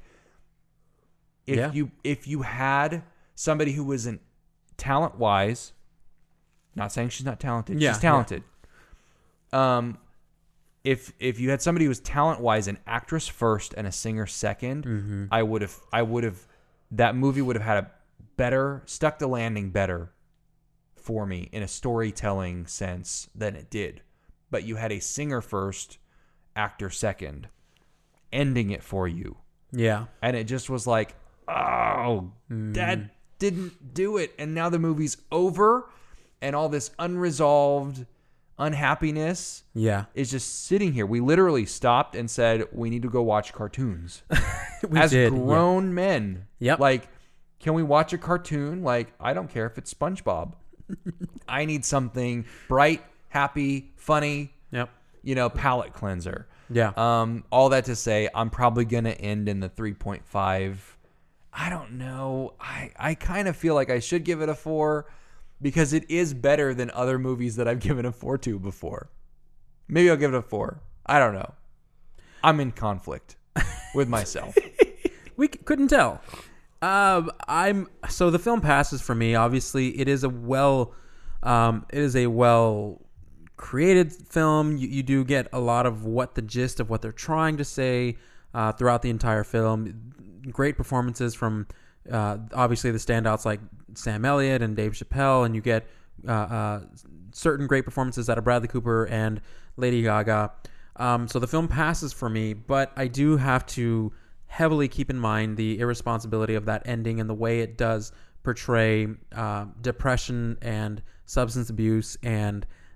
if Yeah. you, if you had somebody who wasn't talent wise, not saying she's not talented, Yeah, she's talented. Yeah. Um, If if you had somebody who was talent wise an actress first and a singer second, mm-hmm. I would have I would have that movie would have had a better stuck the landing better for me in a storytelling sense than it did. But you had a singer first, actor second, ending it for you. Yeah. And it just was like, oh, mm. that didn't do it. And now the movie's over and all this unresolved unhappiness Yeah. is just sitting here. We literally stopped and said, we need to go watch cartoons. We As did, grown men. Yep. Like, can we watch a cartoon? Like, I don't care if it's SpongeBob. I need something bright, happy, funny, Yep. you know, palate cleanser. Yeah. Um, all that to say, I'm probably going to end in the three point five. I don't know. I, I kind of feel like I should give it a four because it is better than other movies that I've given a four to before. Maybe I'll give it a four. I don't know. I'm in conflict with myself. We c- couldn't tell. Um, I'm so the film passes for me. Obviously, it is a well, um, it is a well created film. You, you do get a lot of what the gist of what they're trying to say uh, throughout the entire film. Great performances from uh, obviously the standouts like Sam Elliott and Dave Chappelle, and you get uh, uh, certain great performances out of Bradley Cooper and Lady Gaga. Um, so the film passes for me, but I do have to heavily keep in mind the irresponsibility of that ending and the way it does portray uh, depression and substance abuse and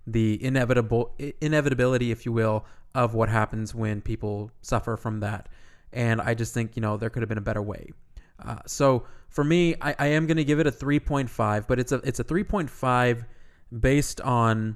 the inevitable inevitability, if you will, of what happens when people suffer from that. And I just think, you know, there could have been a better way. Uh, so for me, I, I am going to give it a three point five, but it's a it's a three point five based on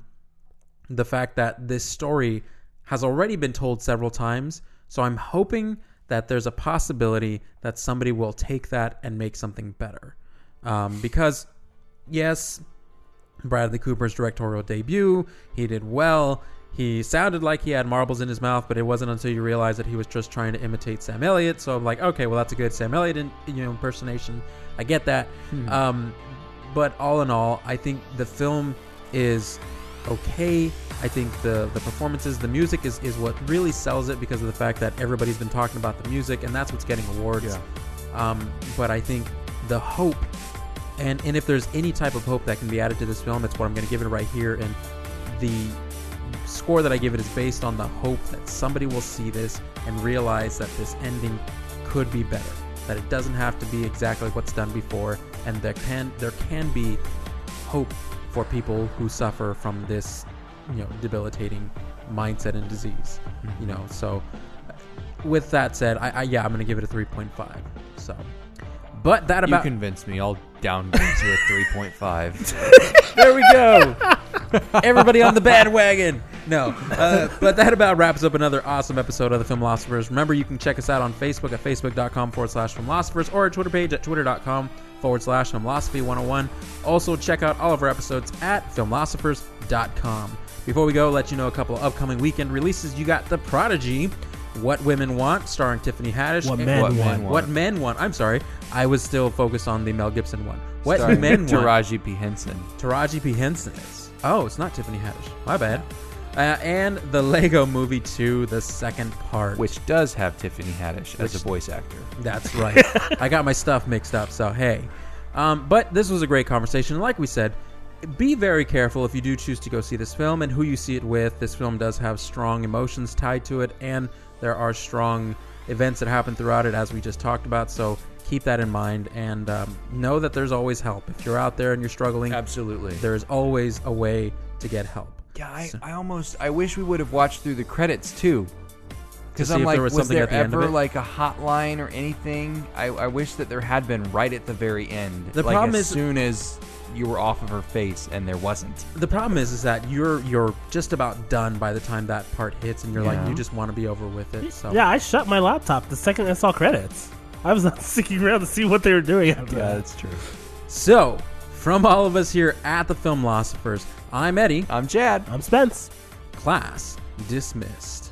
the fact that this story has already been told several times. So I'm hoping that there's a possibility that somebody will take that and make something better. Um, because, yes, Bradley Cooper's directorial debut, he did well. He sounded like he had marbles in his mouth, but it wasn't until you realize that he was just trying to imitate Sam Elliott. So I'm like, okay, well, that's a good Sam Elliott in, you know, impersonation. I get that. Hmm. Um, but all in all, I think the film is okay. I think the, the performances, the music is, is what really sells it because of the fact that everybody's been talking about the music, and that's what's getting awards. Yeah. Um, but I think the hope, and, and if there's any type of hope that can be added to this film, it's what I'm going to give it right here. And the score that I give it is based on the hope that somebody will see this and realize that this ending could be better, that it doesn't have to be exactly what's done before, and there can there can be hope for people who suffer from this, you know, debilitating mindset and disease. Mm-hmm. You know, so with that said, I, I yeah, I'm going to give it a three point five. So, but that about you convinced me. I'll downgrade to a three point five. There we go. Everybody on the bandwagon. No, uh, but that about wraps up another awesome episode of the Filmlosophers. Remember, you can check us out on Facebook at facebook.com forward slash Filmlosophers or our Twitter page at twitter.com forward slash Filmlosophy one oh one. Also, check out all of our episodes at filmlosophers dot com. Before we go, let you know a couple of upcoming weekend releases. You got The Prodigy, What Women Want, starring Tiffany Haddish. What Men what Want. Men What Men Want. I'm sorry. I was still focused on the Mel Gibson one. What Starring Men Want. Taraji P. Henson. Taraji P. Henson is. Oh, it's not Tiffany Haddish. My bad. Uh, and the Lego Movie two, the second part. Which does have Tiffany Haddish Which, as a voice actor. That's right. I got my stuff mixed up, so hey. Um, but this was a great conversation. Like we said, be very careful if you do choose to go see this film and who you see it with. This film does have strong emotions tied to it, and there are strong events that happen throughout it, as we just talked about. So keep that in mind, and um, know that there's always help. If you're out there and you're struggling, absolutely, there's always a way to get help. Yeah, I, so. I almost I wish we would have watched through the credits too, because I'm like, there was, was something there at the end of ever it? like a hotline or anything? I, I wish that there had been right at the very end. The like problem as is, soon as you were off of her face, and there wasn't. The problem is, is that you're you're just about done by the time that part hits, and you're Yeah. like, you just want to be over with it. So Yeah, I shut my laptop the second I saw credits. I was not sticking around to see what they were doing after Yeah, that. that's true. So, from all of us here at the Filmlosophers, I'm Eddie. I'm Chad. I'm Spence. Class dismissed.